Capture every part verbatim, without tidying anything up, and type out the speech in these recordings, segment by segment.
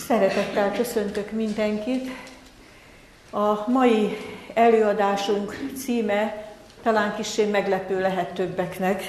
Szeretettel köszöntök mindenkit. A mai előadásunk címe talán kissé meglepő lehet többeknek.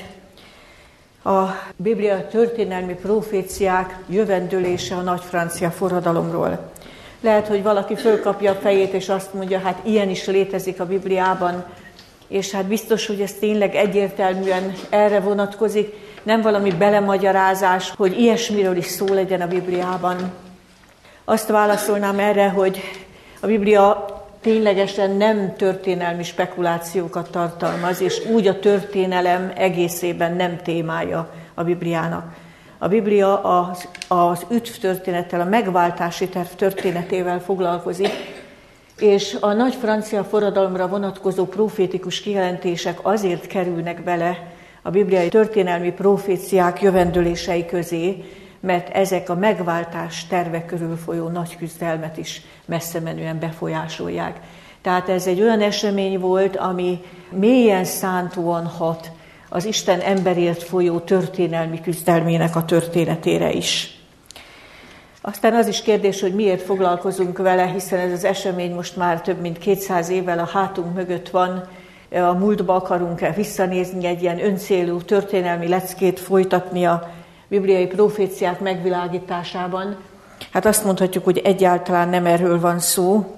A Biblia történelmi proféciák jövendőlése a nagy francia forradalomról. Lehet, hogy valaki fölkapja a fejét, és azt mondja, hát ilyen is létezik a Bibliában, és hát biztos, hogy ez tényleg egyértelműen erre vonatkozik, nem valami belemagyarázás, hogy ilyesmiről is szó legyen a Bibliában. Azt válaszolnám erre, hogy a Biblia ténylegesen nem történelmi spekulációkat tartalmaz, és úgy a történelem egészében nem témája a Bibliának. A Biblia az, az üdv történettel, a megváltási terv történetével foglalkozik, és a nagy francia forradalomra vonatkozó profétikus kijelentések azért kerülnek bele a bibliai történelmi proféciák jövendőlései közé, mert ezek a megváltás terve körül folyó nagy küzdelmet is messze menően befolyásolják. Tehát ez egy olyan esemény volt, ami mélyen szántóan hat az Isten emberért folyó történelmi küzdelmének a történetére is. Aztán az is kérdés, hogy miért foglalkozunk vele, hiszen ez az esemény most már több mint kétszáz évvel a hátunk mögött van, a múltba akarunk-e visszanézni, egy ilyen öncélú történelmi leckét folytatni a bibliai proféciák megvilágításában. Hát azt mondhatjuk, hogy egyáltalán nem erről van szó,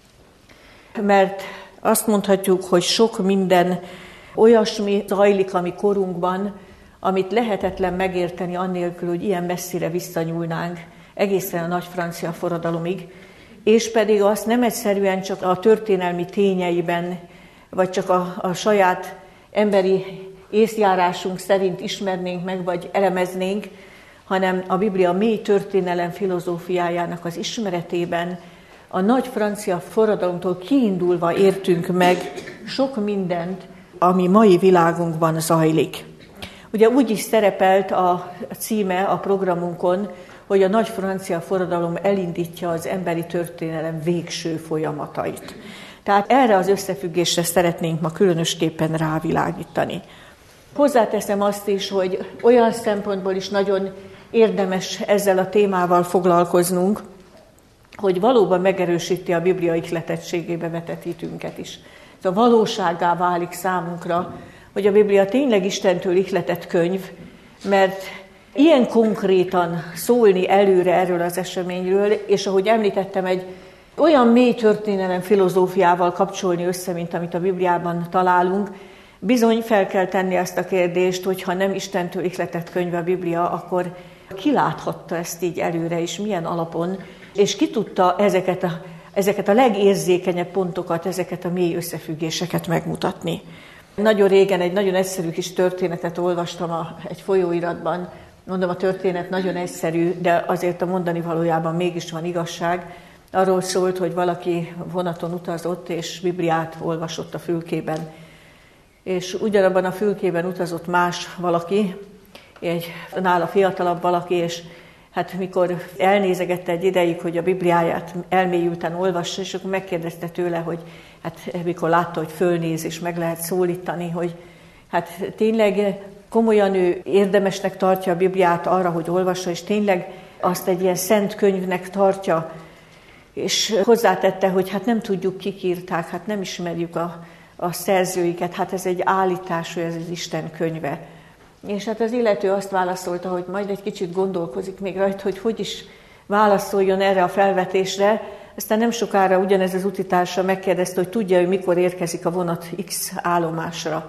mert azt mondhatjuk, hogy sok minden olyasmi zajlik a mi korunkban, amit lehetetlen megérteni annélkül, hogy ilyen messzire visszanyúlnánk, egészen a nagy francia forradalomig, és pedig azt nem egyszerűen csak a történelmi tényeiben, vagy csak a, a saját emberi észjárásunk szerint ismernénk meg, vagy elemeznénk, hanem a Biblia mély történelem filozófiájának az ismeretében a nagy francia forradalomtól kiindulva értünk meg sok mindent, ami mai világunkban zajlik. Ugye úgy is szerepelt a címe a programunkon, hogy a nagy francia forradalom elindítja az emberi történelem végső folyamatait. Tehát erre az összefüggésre szeretnénk ma különösképpen rávilágítani. Hozzáteszem azt is, hogy olyan szempontból is nagyon érdemes ezzel a témával foglalkoznunk, hogy valóban megerősíti a Biblia ihletettségébe vetett hitünket is. Ez a valósággá válik számunkra, hogy a Biblia tényleg Istentől ihletett könyv, mert ilyen konkrétan szólni előre erről az eseményről, és ahogy említettem, egy olyan mély történelem filozófiával kapcsolni össze, mint amit a Bibliában találunk, bizony fel kell tenni ezt a kérdést, hogy ha nem Istentől ihletett könyv a Biblia, akkor ki láthatta ezt így előre, és milyen alapon, és ki tudta ezeket a, ezeket a legérzékenyebb pontokat, ezeket a mély összefüggéseket megmutatni. Nagyon régen egy nagyon egyszerű kis történetet olvastam a, egy folyóiratban. Mondom, a történet nagyon egyszerű, de azért a mondani valójában mégis van igazság. Arról szólt, hogy valaki vonaton utazott, és Bibliát olvasott a fülkében. És ugyanabban a fülkében utazott más valaki, egy nála fiatalabb valaki, és hát mikor elnézegette egy ideig, hogy a Bibliáját elmélyülten olvassa, és akkor megkérdezte tőle, hogy hát mikor látta, hogy fölnéz, és meg lehet szólítani, hogy hát tényleg komolyan ő érdemesnek tartja a Bibliát arra, hogy olvassa, és tényleg azt egy ilyen szent könyvnek tartja, és hozzátette, hogy hát nem tudjuk, kik írták, hát nem ismerjük a, a szerzőiket, hát ez egy állítás, hogy ez az Isten könyve. És hát az illető azt válaszolta, hogy majd egy kicsit gondolkozik még rajta, hogy hogy is válaszoljon erre a felvetésre. Aztán nem sokára ugyanez az utitársa megkérdezte, hogy tudja, hogy mikor érkezik a vonat X állomásra.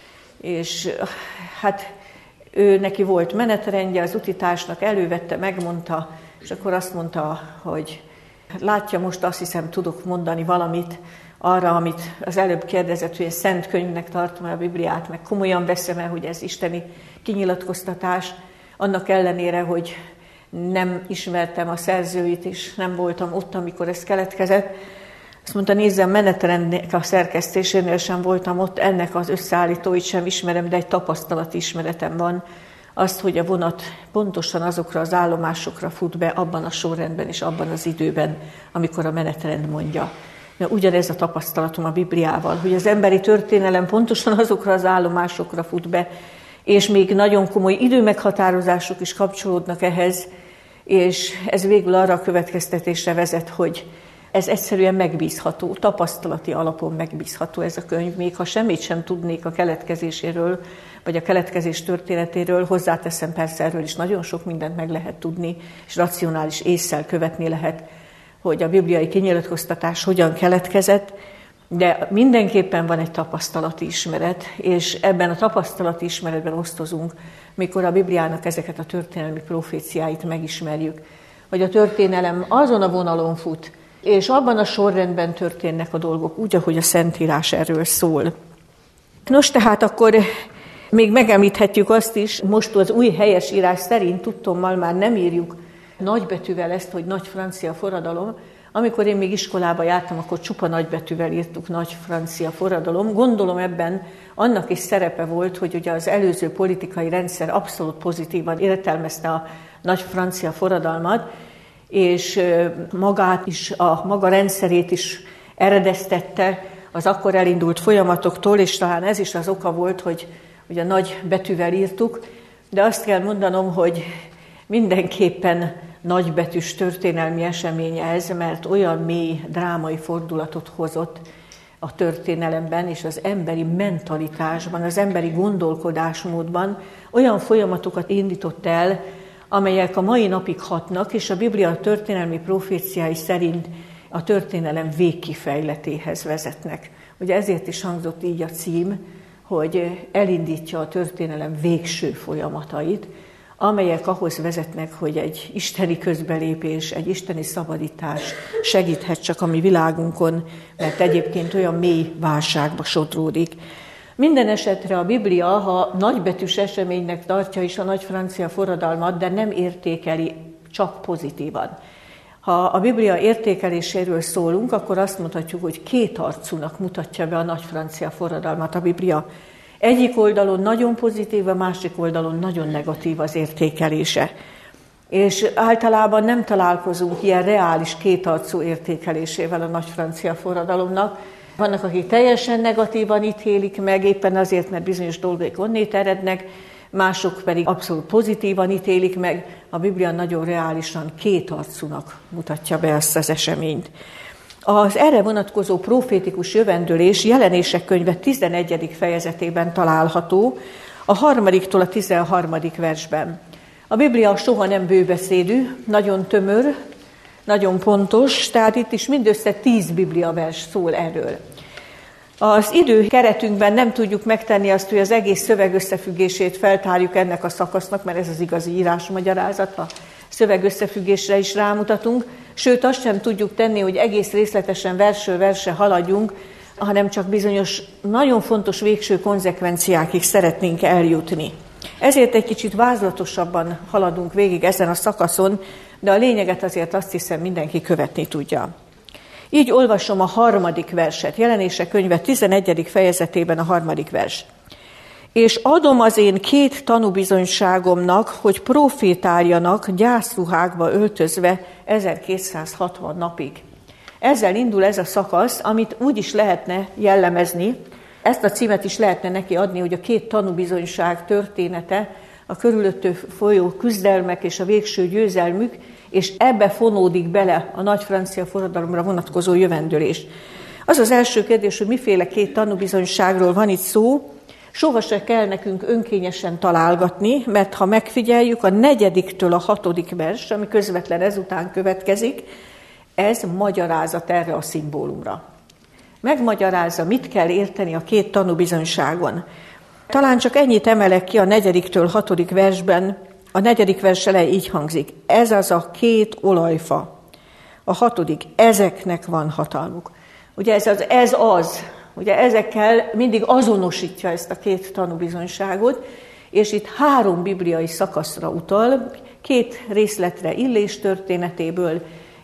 És hát ő neki volt menetrendje, az utitársnak elővette, megmondta, és akkor azt mondta, hogy látja, most azt hiszem, tudok mondani valamit arra, amit az előbb kérdezett, hogy szent könyvnek tartom a Bibliát, meg komolyan veszem el, hogy ez isteni kinyilatkoztatás, annak ellenére, hogy nem ismertem a szerzőit, és nem voltam ott, amikor ez keletkezett. Azt mondta, nézzem, menetrendnek a szerkesztésénél sem voltam ott, ennek az összeállítóit sem ismerem, de egy tapasztalati ismeretem van. Azt, hogy a vonat pontosan azokra az állomásokra fut be, abban a sorrendben és abban az időben, amikor a menetrend mondja. Mert ugyanez a tapasztalatom a Bibliával, hogy az emberi történelem pontosan azokra az állomásokra fut be, és még nagyon komoly időmeghatározások is kapcsolódnak ehhez, és ez végül arra a következtetésre vezet, hogy ez egyszerűen megbízható, tapasztalati alapon megbízható ez a könyv, még ha semmit sem tudnék a keletkezéséről, vagy a keletkezés történetéről, hozzáteszem, persze erről is nagyon sok mindent meg lehet tudni, és racionális ésszel követni lehet, hogy a bibliai kinyilatkoztatás hogyan keletkezett, de mindenképpen van egy tapasztalati ismeret, és ebben a tapasztalati ismeretben osztozunk, mikor a Bibliának ezeket a történelmi proféciáit megismerjük, hogy a történelem azon a vonalon fut, és abban a sorrendben történnek a dolgok, úgy, ahogy a Szentírás erről szól. Nos, tehát akkor még megemlíthetjük azt is, most az új helyesírás szerint tudtommal már nem írjuk nagybetűvel ezt, hogy nagy francia forradalom. Amikor én még iskolába jártam, akkor csupa nagybetűvel írtuk nagy francia forradalom. Gondolom ebben annak is szerepe volt, hogy ugye az előző politikai rendszer abszolút pozitívan értelmezte a nagy francia forradalmat, és magát is, a maga rendszerét is eredeztette az akkor elindult folyamatoktól, és talán ez is az oka volt, hogy ugye nagy betűvel írtuk, de azt kell mondanom, hogy mindenképpen nagybetűs történelmi esemény ez, mert olyan mély drámai fordulatot hozott a történelemben és az emberi mentalitásban, az emberi gondolkodásmódban, olyan folyamatokat indított el, amelyek a mai napig hatnak, és a Biblia történelmi proféciái szerint a történelem végkifejletéhez vezetnek. Ugye ezért is hangzott így a cím, hogy elindítja a történelem végső folyamatait, amelyek ahhoz vezetnek, hogy egy isteni közbelépés, egy isteni szabadítás segíthet csak a mi világunkon, mert egyébként olyan mély válságba sodródik. Minden esetre a Biblia, ha nagybetűs eseménynek tartja is a nagy francia forradalmat, de nem értékeli csak pozitívan. Ha a Biblia értékeléséről szólunk, akkor azt mondhatjuk, hogy kétarcúnak mutatja be a nagy francia forradalmat a Biblia. Egyik oldalon nagyon pozitív, a másik oldalon nagyon negatív az értékelése. És általában nem találkozunk ilyen reális kétarcú értékelésével a nagy francia forradalomnak. Vannak, akik teljesen negatívan ítélik meg, éppen azért, mert bizonyos dolgok onnét erednek, mások pedig abszolút pozitívan ítélik meg. A Biblia nagyon reálisan kétarcúnak mutatja be ezt az eseményt. Az erre vonatkozó profétikus jövendőlés Jelenések könyve tizenegyedik fejezetében található, a harmadiktól a tizenharmadik versben. A Biblia soha nem bőbeszédű, nagyon tömör, nagyon pontos, tehát itt is mindössze tíz Biblia vers szól erről. Az idő keretünkben nem tudjuk megtenni azt, hogy az egész szöveg összefüggését feltárjuk ennek a szakasznak, mert ez az igazi írásmagyarázat, a szöveg összefüggésre is rámutatunk, sőt azt sem tudjuk tenni, hogy egész részletesen versről versre haladjunk, hanem csak bizonyos nagyon fontos végső konzekvenciákig szeretnénk eljutni. Ezért egy kicsit vázlatosabban haladunk végig ezen a szakaszon, de a lényeget azért azt hiszem mindenki követni tudja. Így olvasom a harmadik verset, Jelenések könyve tizenegyedik fejezetében a harmadik vers. És adom az én két tanúbizonyságomnak, hogy profétáljanak gyászruhákba öltözve ezerkétszázhatvan napig. Ezzel indul ez a szakasz, amit úgy is lehetne jellemezni, ezt a címet is lehetne neki adni, hogy a két tanúbizonyság története, a körülöttő folyó küzdelmek és a végső győzelmük, és ebbe fonódik bele a nagy francia forradalomra vonatkozó jövendőlés. Az az első kérdés, hogy miféle két tanúbizonyságról van itt szó, soha se kell nekünk önkényesen találgatni, mert ha megfigyeljük, a negyediktől a hatodik vers, ami közvetlen ezután következik, ez magyarázat erre a szimbólumra. Megmagyarázza, mit kell érteni a két tanúbizonyságon. Talán csak ennyit emelek ki a negyediktől hatodik versben, a negyedik vers eleje így hangzik. Ez az a két olajfa. A hatodik, ezeknek van hatalmuk. Ugye ez az, ez az, ugye ezekkel mindig azonosítja ezt a két tanúbizonyságot, és itt három bibliai szakaszra utal, két részletre Illés történetéből,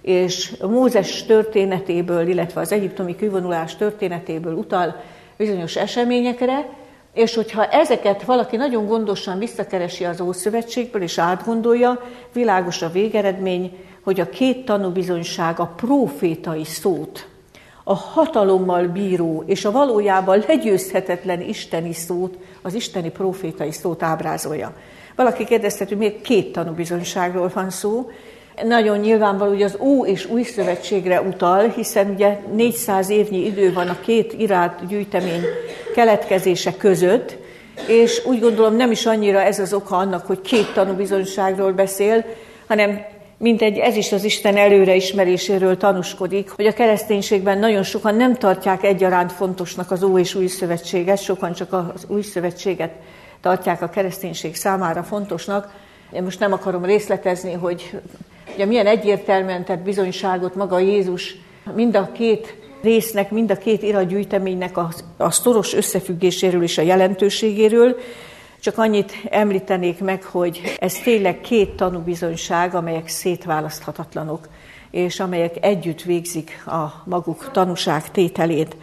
és Mózes történetéből, illetve az egyiptomi kivonulás történetéből utal bizonyos eseményekre, és hogyha ezeket valaki nagyon gondosan visszakeresi az Ószövetségből, és átgondolja, világos a végeredmény, hogy a két tanúbizonyság a prófétai szót, a hatalommal bíró és a valójában legyőzhetetlen isteni szót, az isteni prófétai szót ábrázolja. Valaki kérdezte, hogy miért két tanúbizonyságról van szó. nagyon nyilvánvaló, hogy az Ó és Új Szövetségre utal, hiszen ugye négyszáz évnyi idő van a két irált gyűjtemény keletkezése között, és úgy gondolom nem is annyira ez az oka annak, hogy két tanúbizonyságról beszél, hanem mintegy ez is az Isten előreismeréséről tanúskodik, hogy a kereszténységben nagyon sokan nem tartják egyaránt fontosnak az Ó és Új Szövetséget, sokan csak az Új Szövetséget tartják a kereszténység számára fontosnak. Én most nem akarom részletezni, hogy ugye milyen egyértelműen tett bizonyságot maga Jézus mind a két résznek, mind a két iratgyűjteménynek a, a szoros összefüggéséről és a jelentőségéről. Csak annyit említenék meg, hogy ez tényleg két tanúbizonyság, amelyek szétválaszthatatlanok, és amelyek együtt végzik a maguk tanúságtételét.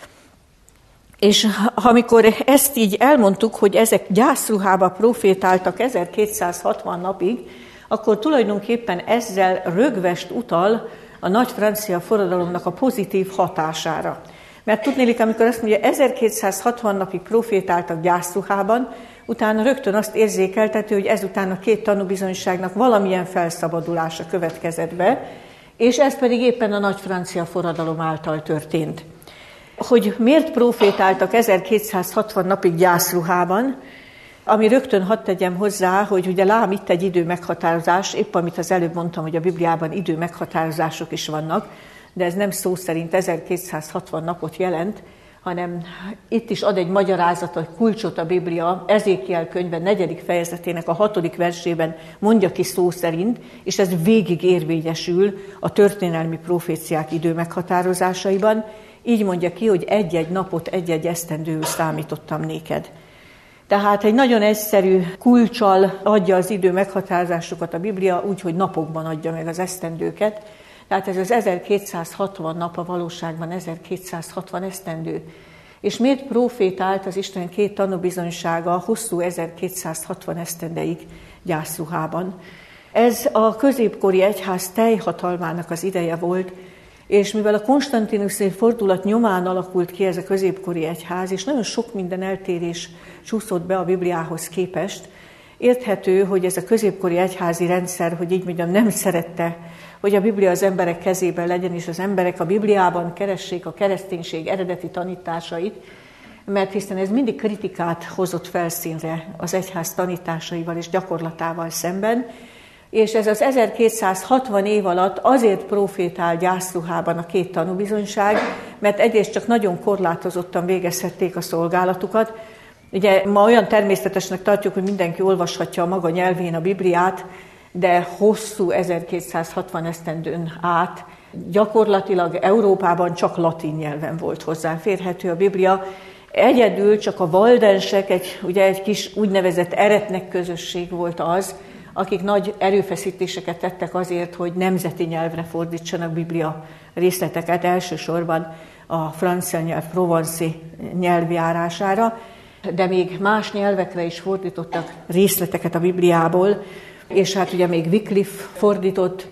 És amikor ezt így elmondtuk, hogy ezek gyászruhába profétáltak ezerkétszázhatvan napig, akkor tulajdonképpen ezzel rögvest utal a nagy francia forradalomnak a pozitív hatására. Mert tudnélik, amikor azt mondja, ezerkétszázhatvan napig profétáltak gyászruhában, utána rögtön azt érzékeltető, hogy ezután a két tanúbizonyságnak valamilyen felszabadulása következett be, és ez pedig éppen a nagy francia forradalom által történt. Hogy miért profétáltak ezerkétszázhatvan napig gyászruhában, ami rögtön hadd tegyem hozzá, hogy ugye lám itt egy idő meghatározás, épp amit az előbb mondtam, hogy a Bibliában idő meghatározások is vannak, de ez nem szó szerint ezerkétszázhatvan napot jelent, hanem itt is ad egy magyarázat, egy kulcsot a Biblia, Ezékiel könyve negyedik fejezetének a hatodik versében mondja ki szó szerint, és ez végig érvényesül a történelmi proféciák idő meghatározásaiban. Így mondja ki, hogy egy-egy napot, egy-egy esztendőül számítottam néked. Tehát egy nagyon egyszerű kulccsal adja az idő meghatározásokat a Biblia, úgyhogy napokban adja meg az esztendőket. Tehát ez az ezerkétszázhatvan nap, a valóságban ezerkétszázhatvan esztendő. És miért profétált az Isten két tanúbizonysága hosszú ezerkétszázhatvan esztendeig gyászruhában? Ez a középkori egyház teljhatalmának az ideje volt, és mivel a konstantinuszi fordulat nyomán alakult ki ez a középkori egyház, és nagyon sok minden eltérés csúszott be a Bibliához képest, érthető, hogy ez a középkori egyházi rendszer, hogy így mondjam, nem szerette, hogy a Biblia az emberek kezében legyen, és az emberek a Bibliában keressék a kereszténység eredeti tanításait, mert hiszen ez mindig kritikát hozott felszínre az egyház tanításaival és gyakorlatával szemben, és ez az ezerkétszázhatvan év alatt azért profétál gyászruhában a két tanúbizonyság, mert egyrészt csak nagyon korlátozottan végezhették a szolgálatukat. Ugye ma olyan természetesnek tartjuk, hogy mindenki olvashatja a maga nyelvén a Bibliát, de hosszú ezerkétszázhatvan esztendőn át gyakorlatilag Európában csak latin nyelven volt hozzáférhető a Biblia. Egyedül csak a valdensek, egy, ugye egy kis úgynevezett eretnek közösség volt az, akik nagy erőfeszítéseket tettek azért, hogy nemzeti nyelvre fordítsanak Biblia részleteket, elsősorban a francia nyelv provanci nyelvjárására, de még más nyelvekre is fordítottak részleteket a Bibliából, és hát ugye még Wycliffe fordított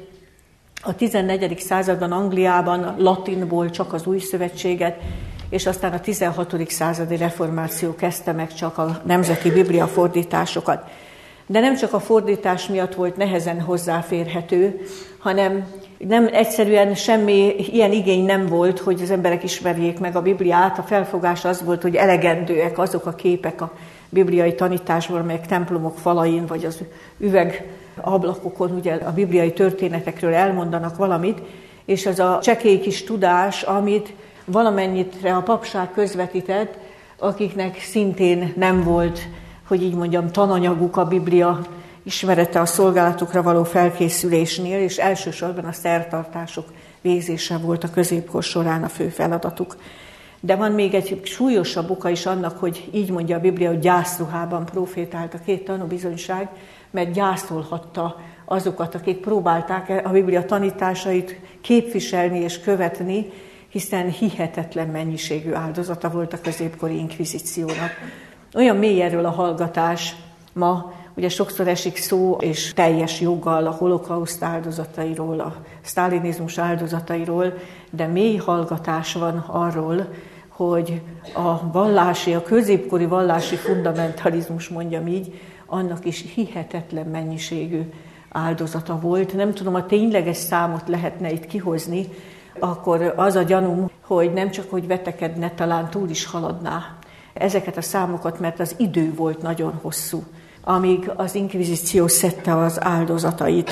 a tizennegyedik században Angliában latinból csak az Új Szövetséget, és aztán a tizenhatodik századi reformáció kezdte meg csak a nemzeti Biblia fordításokat. De nem csak a fordítás miatt volt nehezen hozzáférhető, hanem nem egyszerűen semmi ilyen igény nem volt, hogy az emberek ismerjék meg a Bibliát. A felfogás az volt, hogy elegendőek azok a képek a bibliai tanításból, amelyek templomok falain vagy az üvegablakokon ugye a bibliai történetekről elmondanak valamit, és az a csekély kis tudás, amit valamennyitre a papság közvetített, akiknek szintén nem volt, hogy így mondjam, tananyaguk a Biblia ismerete a szolgálatukra való felkészülésnél, és elsősorban a szertartások végzése volt a középkor során a fő feladatuk. De van még egy súlyosabb oka is annak, hogy így mondja a Biblia, hogy gyászruhában profétált a két tanúbizonyság, mert gyászolhatta azokat, akik próbálták a Biblia tanításait képviselni és követni, hiszen hihetetlen mennyiségű áldozata volt a középkori inkvizíciónak. Olyan mély erről a hallgatás ma, ugye sokszor esik szó, és teljes joggal a holokauszt áldozatairól, a sztálinizmus áldozatairól, de mély hallgatás van arról, hogy a vallási, a középkori vallási fundamentalizmus, mondjam így, annak is hihetetlen mennyiségű áldozata volt. Nem tudom, a tényleges számot lehetne itt kihozni, akkor az a gyanúm, hogy nem csak, hogy vetekedne, talán túl is haladná ezeket a számokat, mert az idő volt nagyon hosszú, amíg az inkvizíció szedte az áldozatait.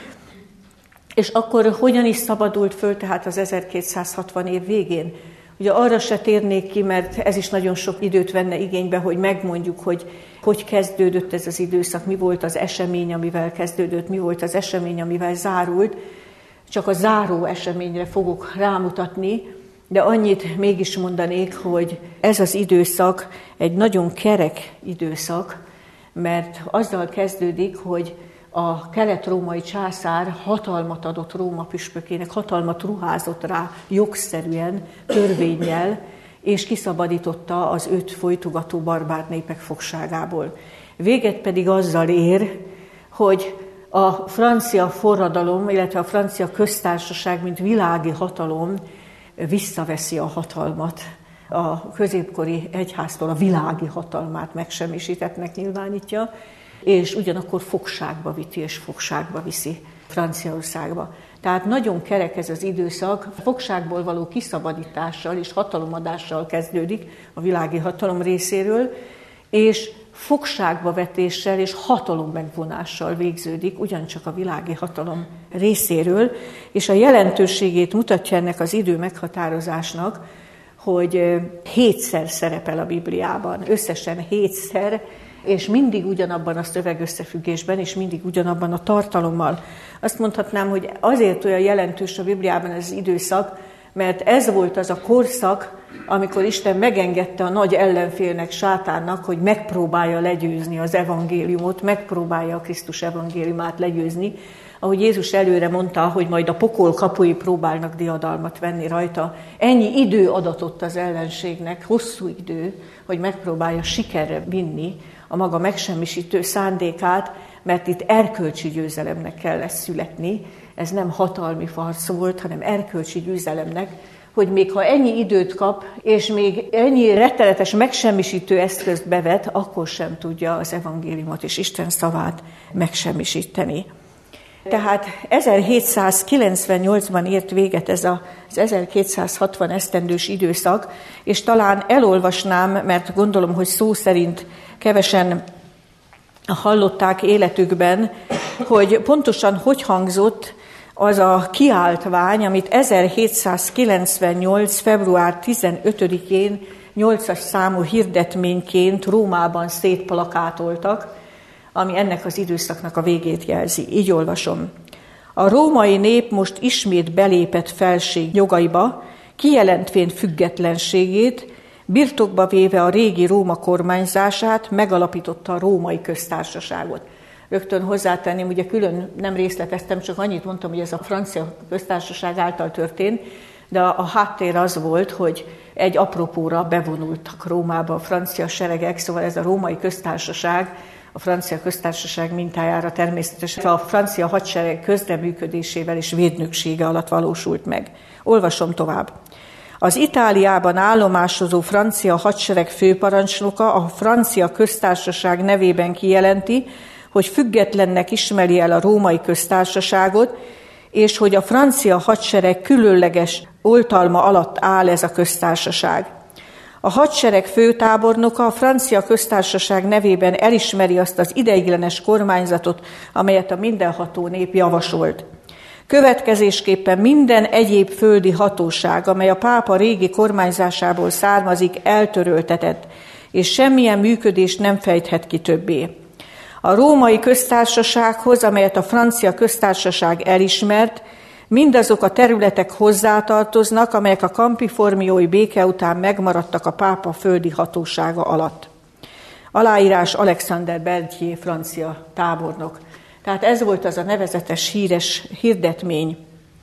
És akkor hogyan is szabadult föl tehát az ezerkétszázhatvan év végén? Ugye arra se térnék ki, mert ez is nagyon sok időt venne igénybe, hogy megmondjuk, hogy hogy kezdődött ez az időszak, mi volt az esemény, amivel kezdődött, mi volt az esemény, amivel zárult. Csak a záró eseményre fogok rámutatni, de annyit mégis mondanék, hogy ez az időszak egy nagyon kerek időszak, mert azzal kezdődik, hogy a kelet-római császár hatalmat adott Róma püspökének, hatalmat ruházott rá jogszerűen, törvénnyel, és kiszabadította az őt folytogató barbár népek fogságából. Véget pedig azzal ér, hogy a francia forradalom, illetve a francia köztársaság, mint világi hatalom visszaveszi a hatalmat. A középkori egyháztól a világi hatalmát megsemmisítettnek nyilvánítja, és ugyanakkor fogságba viti, és fogságba viszi Franciaországba. Tehát nagyon kerek ez az időszak, a fogságból való kiszabadítással és hatalomadással kezdődik a világi hatalom részéről, és fogságba vetéssel és hatalom megvonással végződik, ugyancsak a világi hatalom részéről, és a jelentőségét mutatja ennek az idő meghatározásnak, hogy hétszer szerepel a Bibliában, összesen hétszer, és mindig ugyanabban a szövegösszefüggésben, és mindig ugyanabban a tartalommal. Azt mondhatnám, hogy azért olyan jelentős a Bibliában ez az időszak, mert ez volt az a korszak, amikor Isten megengedte a nagy ellenfélnek, Sátánnak, hogy megpróbálja legyőzni az evangéliumot, megpróbálja a Krisztus evangéliumát legyőzni, ahogy Jézus előre mondta, hogy majd a pokol kapui próbálnak diadalmat venni rajta. Ennyi idő adatott az ellenségnek, hosszú idő, hogy megpróbálja sikerre vinni a maga megsemmisítő szándékát, mert itt erkölcsi győzelemnek kell lesz születni. Ez nem hatalmi farc volt, hanem erkölcsi győzelemnek, hogy még ha ennyi időt kap, és még ennyi rettenetes megsemmisítő eszközt bevet, akkor sem tudja az evangéliumot és Isten szavát megsemmisíteni. Tehát ezerhétszázkilencvennyolcban ért véget ez az ezerkétszázhatvan esztendős időszak, és talán elolvasnám, mert gondolom, hogy szó szerint kevesen hallották életükben, hogy pontosan hogy hangzott az a kiáltvány, amit ezerhétszázkilencvennyolc. február tizenötödikén nyolcas számú hirdetményként Rómában szétplakátoltak, ami ennek az időszaknak a végét jelzi. Így olvasom. A római nép most ismét belépett felség jogaiba, kijelentvén függetlenségét, birtokba véve a régi Róma kormányzását, megalapította a római köztársaságot. Rögtön hozzátenném, ugye külön nem részleteztem, csak annyit mondtam, hogy ez a francia köztársaság által történt, de a háttér az volt, hogy egy apropóra bevonultak Rómába a francia seregek, szóval ez a római köztársaság, a francia köztársaság mintájára természetesen a francia hadsereg közreműködésével és védnöksége alatt valósult meg. Olvasom tovább. Az Itáliában állomásozó francia hadsereg főparancsnoka a francia köztársaság nevében kijelenti, hogy függetlennek ismeri el a római köztársaságot, és hogy a francia hadsereg különleges oltalma alatt áll ez a köztársaság. A hadsereg főtábornoka a francia köztársaság nevében elismeri azt az ideiglenes kormányzatot, amelyet a mindenható nép javasolt. Következésképpen minden egyéb földi hatóság, amely a pápa régi kormányzásából származik, eltöröltetett, és semmilyen működést nem fejthet ki többé. A római köztársasághoz, amelyet a francia köztársaság elismert, mindazok a területek hozzátartoznak, amelyek a kampiformiói béke után megmaradtak a pápa földi hatósága alatt. Aláírás Alexander Berthier, francia tábornok. Tehát ez volt az a nevezetes híres hirdetmény.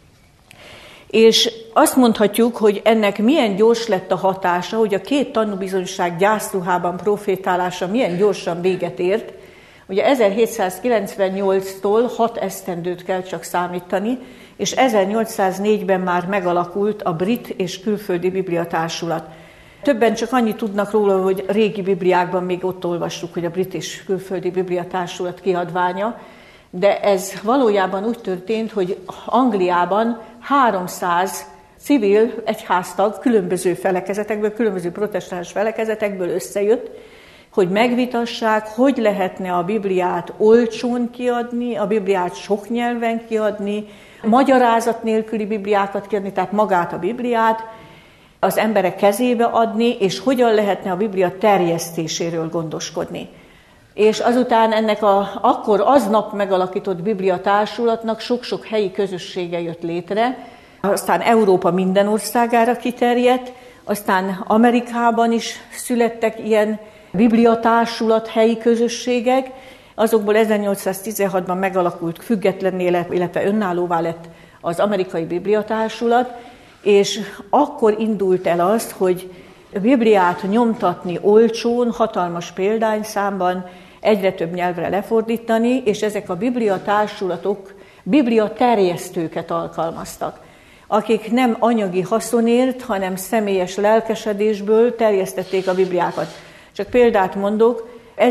És azt mondhatjuk, hogy ennek milyen gyors lett a hatása, hogy a két tanúbizonyság gyászruhában profétálása milyen gyorsan véget ért. Ugye ezerhétszázkilencvennyolctól hat esztendőt kell csak számítani, és ezernyolcszáznégyben már megalakult a Brit és Külföldi Bibliatársulat. Többen csak annyit tudnak róla, hogy régi bibliákban még ott olvassuk, hogy a Brit és Külföldi Bibliatársulat kiadványa, de ez valójában úgy történt, hogy Angliában háromszáz civil egyháztag különböző felekezetekből, különböző protestáns felekezetekből összejött, hogy megvitassák, hogy lehetne a Bibliát olcsón kiadni, a Bibliát sok nyelven kiadni, magyarázat nélküli Bibliákat kiadni, tehát magát a Bibliát az emberek kezébe adni, és hogyan lehetne a Biblia terjesztéséről gondoskodni. És azután ennek a, akkor aznap megalakított Biblia társulatnak sok-sok helyi közössége jött létre, aztán Európa minden országára kiterjedt, aztán Amerikában is születtek ilyen Biblia társulat helyi közösségek, azokból ezernyolcszáztizenhatban megalakult függetlenné lett, illetve önállóvá lett az amerikai Biblia társulat, és akkor indult el az, hogy Bibliát nyomtatni olcsón, hatalmas példányszámban, egyre több nyelvre lefordítani, és ezek a Biblia társulatok Biblia terjesztőket alkalmaztak, akik nem anyagi haszonért, hanem személyes lelkesedésből terjesztették a Bibliákat. Csak példát mondok,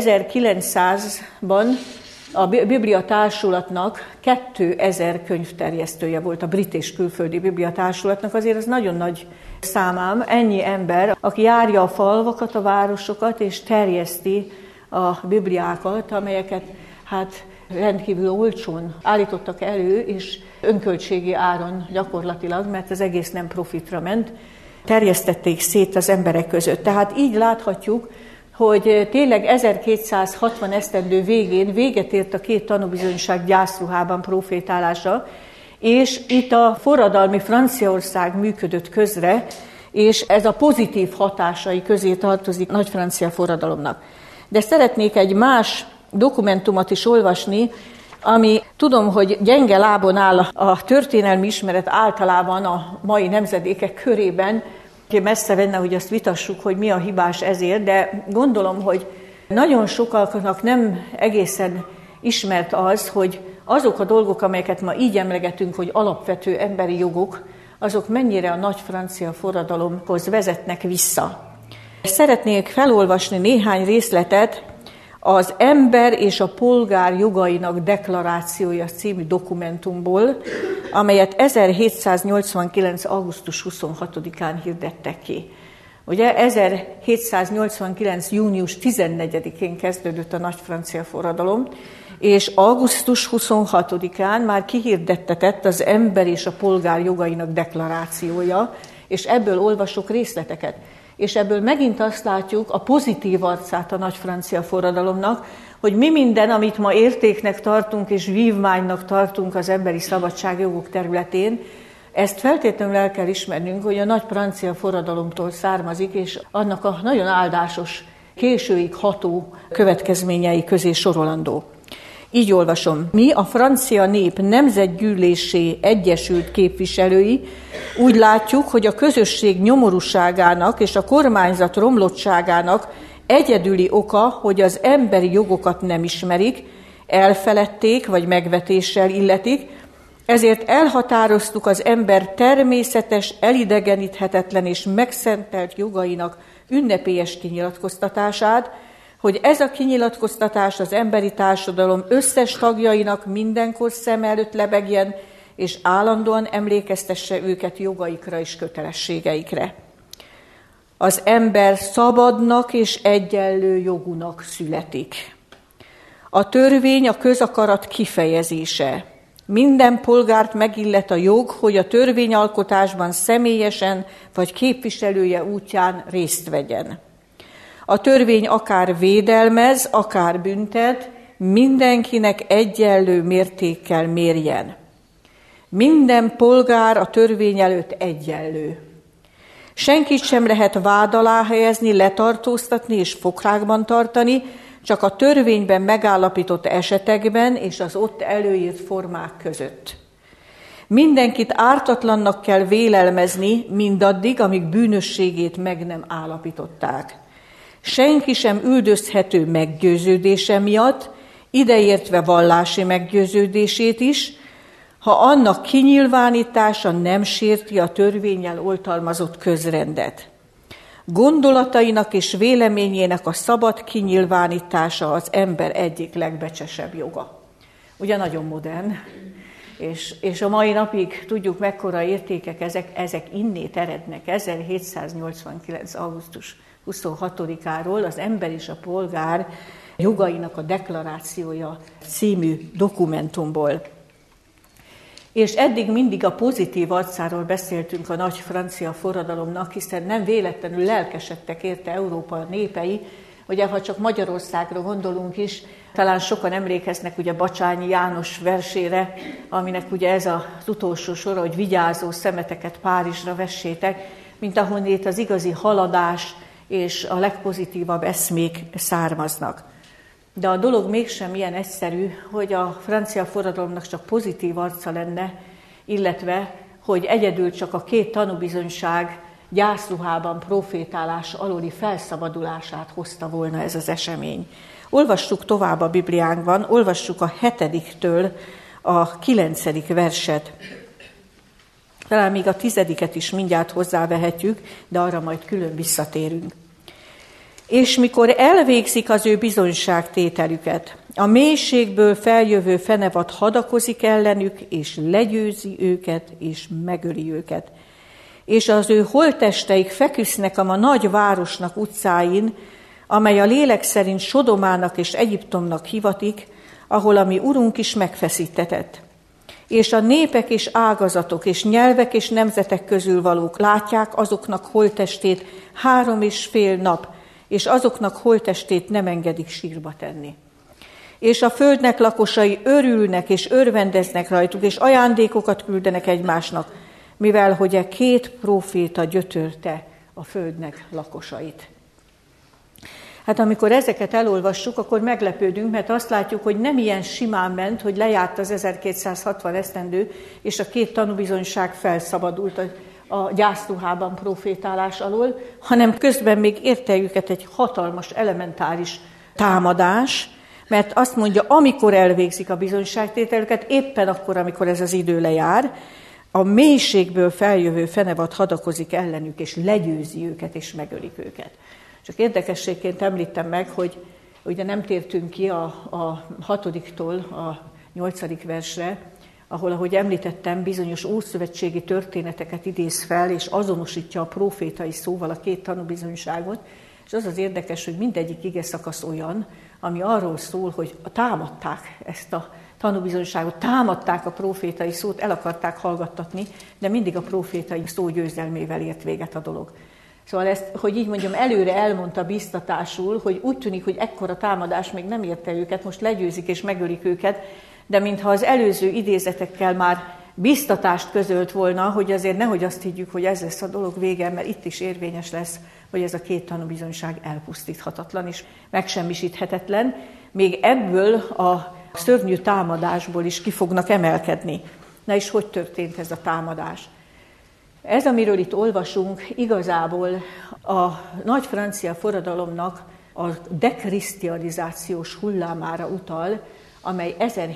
ezerkilencszázban a Biblia társulatnak kétezer könyvterjesztője volt, a brit és külföldi Biblia társulatnak, azért ez nagyon nagy számám, ennyi ember, aki járja a falvakat, a városokat, és terjeszti a Bibliákat, amelyeket hát rendkívül olcsón állítottak elő, és önköltségi áron gyakorlatilag, mert az egész nem profitra ment, terjesztették szét az emberek között. Tehát így láthatjuk, hogy tényleg ezerkétszázhatvan esztendő végén véget ért a két tanúbizonyság gyászruhában profétálása, és itt a forradalmi Franciaország működött közre, és ez a pozitív hatásai közé tartozik nagy francia forradalomnak. De szeretnék egy más dokumentumot is olvasni, ami tudom, hogy gyenge lábon áll a történelmi ismeret általában a mai nemzedékek körében, messze venne, hogy azt vitassuk, hogy mi a hibás ezért, de gondolom, hogy nagyon sokaknak nem egészen ismert az, hogy azok a dolgok, amelyeket ma így emlegetünk, hogy alapvető emberi jogok, azok mennyire a nagy francia forradalomhoz vezetnek vissza. Szeretnék felolvasni néhány részletet az Ember és a polgár jogainak deklarációja című dokumentumból, amelyet ezerhétszáznyolcvankilenc. augusztus huszonhatodikán hirdettek ki. Ugye ezerhétszáznyolcvankilenc. június tizennegyedikén kezdődött a nagy francia forradalom, és augusztus huszonhatodikán már kihirdettetett az Ember és a polgár jogainak deklarációja, és ebből olvasok részleteket. És ebből megint azt látjuk a pozitív arcát a nagy francia forradalomnak, hogy mi minden, amit ma értéknek tartunk és vívmánynak tartunk az emberi szabadságjogok területén, ezt feltétlenül el kell ismernünk, hogy a nagy francia forradalomtól származik, és annak a nagyon áldásos, későig ható következményei közé sorolandó. Így olvasom. Mi, a francia nép nemzetgyűlésé egyesült képviselői úgy látjuk, hogy a közösség nyomorúságának és a kormányzat romlottságának egyedüli oka, hogy az emberi jogokat nem ismerik, elfeledték vagy megvetéssel illetik, ezért elhatároztuk az ember természetes, elidegeníthetetlen és megszentelt jogainak ünnepélyes kinyilatkoztatását, hogy ez a kinyilatkoztatás az emberi társadalom összes tagjainak mindenkor szem előtt lebegjen, és állandóan emlékeztesse őket jogaikra és kötelességeikre. Az ember szabadnak és egyenlő jogúnak születik. A törvény a közakarat kifejezése. Minden polgárt megillet a jog, hogy a törvényalkotásban személyesen vagy képviselője útján részt vegyen. A törvény akár védelmez, akár büntet, mindenkinek egyenlő mértékkel mérjen. Minden polgár a törvény előtt egyenlő. Senkit sem lehet vád alá helyezni, letartóztatni és fogságban tartani, csak a törvényben megállapított esetekben és az ott előírt formák között. Mindenkit ártatlannak kell vélelmezni, mindaddig, amíg bűnösségét meg nem állapították. Senki sem üldözhető meggyőződése miatt, ideértve vallási meggyőződését is, ha annak kinyilvánítása nem sérti a törvénnyel oltalmazott közrendet. Gondolatainak és véleményének a szabad kinyilvánítása az ember egyik legbecsesebb joga. ugye nagyon modern, és, és a mai napig tudjuk, mekkora értékek ezek, ezek innét erednek. ezerhétszáznyolcvankilenc. augusztus huszonhatodikáról az Ember és a polgár jogainak a deklarációja című dokumentumból. És eddig mindig a pozitív arcáról beszéltünk a nagy francia forradalomnak, hiszen nem véletlenül lelkesedtek érte Európa népei. Ugye, ha csak Magyarországra gondolunk is, talán sokan emlékeznek ugye Bacsányi János versére, aminek ugye ez az utolsó sora, hogy vigyázó szemeteket Párizsra vessétek, mint ahonnét az igazi haladás és a legpozitívabb eszmék származnak. De a dolog mégsem ilyen egyszerű, hogy a francia forradalomnak csak pozitív arca lenne, illetve, hogy egyedül csak a két tanúbizonyság gyászruhában profétálás aluli felszabadulását hozta volna ez az esemény. Olvassuk tovább a Bibliánkban, olvassuk a hetediktől a kilencedik verset. Talán még a tizediket is mindjárt hozzávehetjük, de arra majd külön visszatérünk. És mikor elvégzik az ő bizonyságtételüket, a mélységből feljövő fenevad hadakozik ellenük, és legyőzi őket, és megöli őket. És az ő holttesteik feküsznek a ma nagy városnak utcáin, amely a lélek szerint Sodomának és Egyiptomnak hivatik, ahol a mi urunk is megfeszítetett. És a népek és ágazatok és nyelvek és nemzetek közül valók látják azoknak holttestét három és fél nap, és azoknak holttestét nem engedik sírba tenni. És a földnek lakosai örülnek és örvendeznek rajtuk, és ajándékokat küldenek egymásnak, mivel hogy a két próféta gyötörte a földnek lakosait. Hát amikor ezeket elolvassuk, akkor meglepődünk, mert azt látjuk, hogy nem ilyen simán ment, hogy lejárt az ezerkétszázhatvan esztendő, és a két tanúbizonyság felszabadult a, a gyászruhában profétálás alól, hanem közben még érte őket egy hatalmas, elementáris támadás, mert azt mondja, amikor elvégzik a bizonyságtételüket, éppen akkor, amikor ez az idő lejár, a mélységből feljövő fenevad hadakozik ellenük, és legyőzi őket, és megölik őket. Csak érdekességként említem meg, hogy ugye nem tértünk ki a, a hatodiktól a nyolcadik versre, ahol, ahogy említettem, bizonyos ószövetségi történeteket idéz fel, és azonosítja a prófétai szóval a két tanúbizonyságot, és az az érdekes, hogy mindegyik ige szakasz olyan, ami arról szól, hogy támadták ezt a tanúbizonyságot, támadták a prófétai szót, el akarták hallgattatni, de mindig a prófétai szó győzelmével ért véget a dolog. Szóval ezt, hogy így mondjam, előre elmondta biztatásul, hogy úgy tűnik, hogy ekkora támadás még nem érte őket, most legyőzik és megölik őket, de mintha az előző idézetekkel már biztatást közölt volna, hogy azért nehogy azt higgyük, hogy ez lesz a dolog vége, mert itt is érvényes lesz, hogy ez a két tanúbizonyság elpusztíthatatlan és megsemmisíthetetlen. Még ebből a szörnyű támadásból is ki fognak emelkedni. Na és hogy történt ez a támadás? Ez, amiről itt olvasunk, igazából a nagy francia forradalomnak a dekrisztianizációs hullámára utal, amely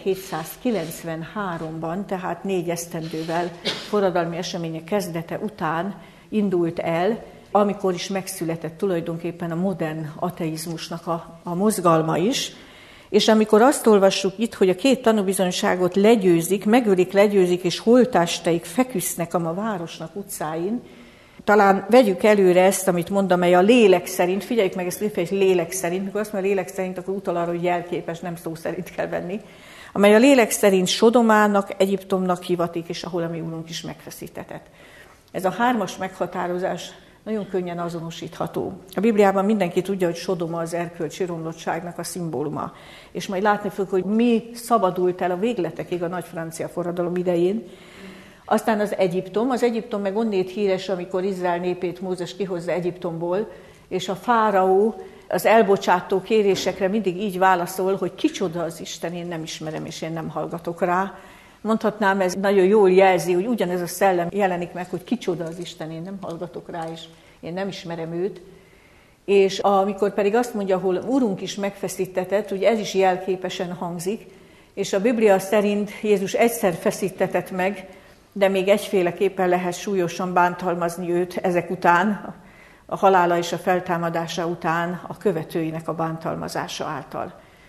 ezerhétszázkilencvenháromban, tehát négy esztendővel forradalmi események kezdete után indult el, amikor is megszületett tulajdonképpen a modern ateizmusnak a, a mozgalma is. És amikor azt olvassuk itt, hogy a két tanúbizonyságot legyőzik, megölik, legyőzik, és holttesteik feküsznek a ma városnak utcáin, talán vegyük előre ezt, amit mond, amely a lélek szerint, figyeljük meg ezt, hogy lélek szerint, mikor azt mondja a lélek szerint, akkor utal arra, hogy jelképes, nem szó szerint kell venni, amely a lélek szerint Sodomának, Egyiptomnak hivatik, és ahol a mi úrunk is megfeszítetett. Ez a hármas meghatározás nagyon könnyen azonosítható. A Bibliában mindenki tudja, hogy Sodoma az erkölcsi romlottságnak a szimbóluma. És majd látni fogjuk, hogy mi szabadult el a végletekig a nagy francia forradalom idején. Aztán az Egyiptom. Az Egyiptom meg onnét híres, amikor Izrael népét Mózes kihozza Egyiptomból, és a fáraó az elbocsátó kérésekre mindig így válaszol, hogy kicsoda az Isten, én nem ismerem, és én nem hallgatok rá. Mondhatnám, ez nagyon jól jelzi, hogy ugyanez a szellem jelenik meg, hogy kicsoda az Isten, én nem hallgatok rá, és én nem ismerem őt. És amikor pedig azt mondja, ahol Urunk is megfeszítetett, ugye ez is jelképesen hangzik, és a Biblia szerint Jézus egyszer feszítetett meg, de még egyféleképpen lehet súlyosan bántalmazni őt ezek után, a halála és a feltámadása után a követőinek a bántalmazása által.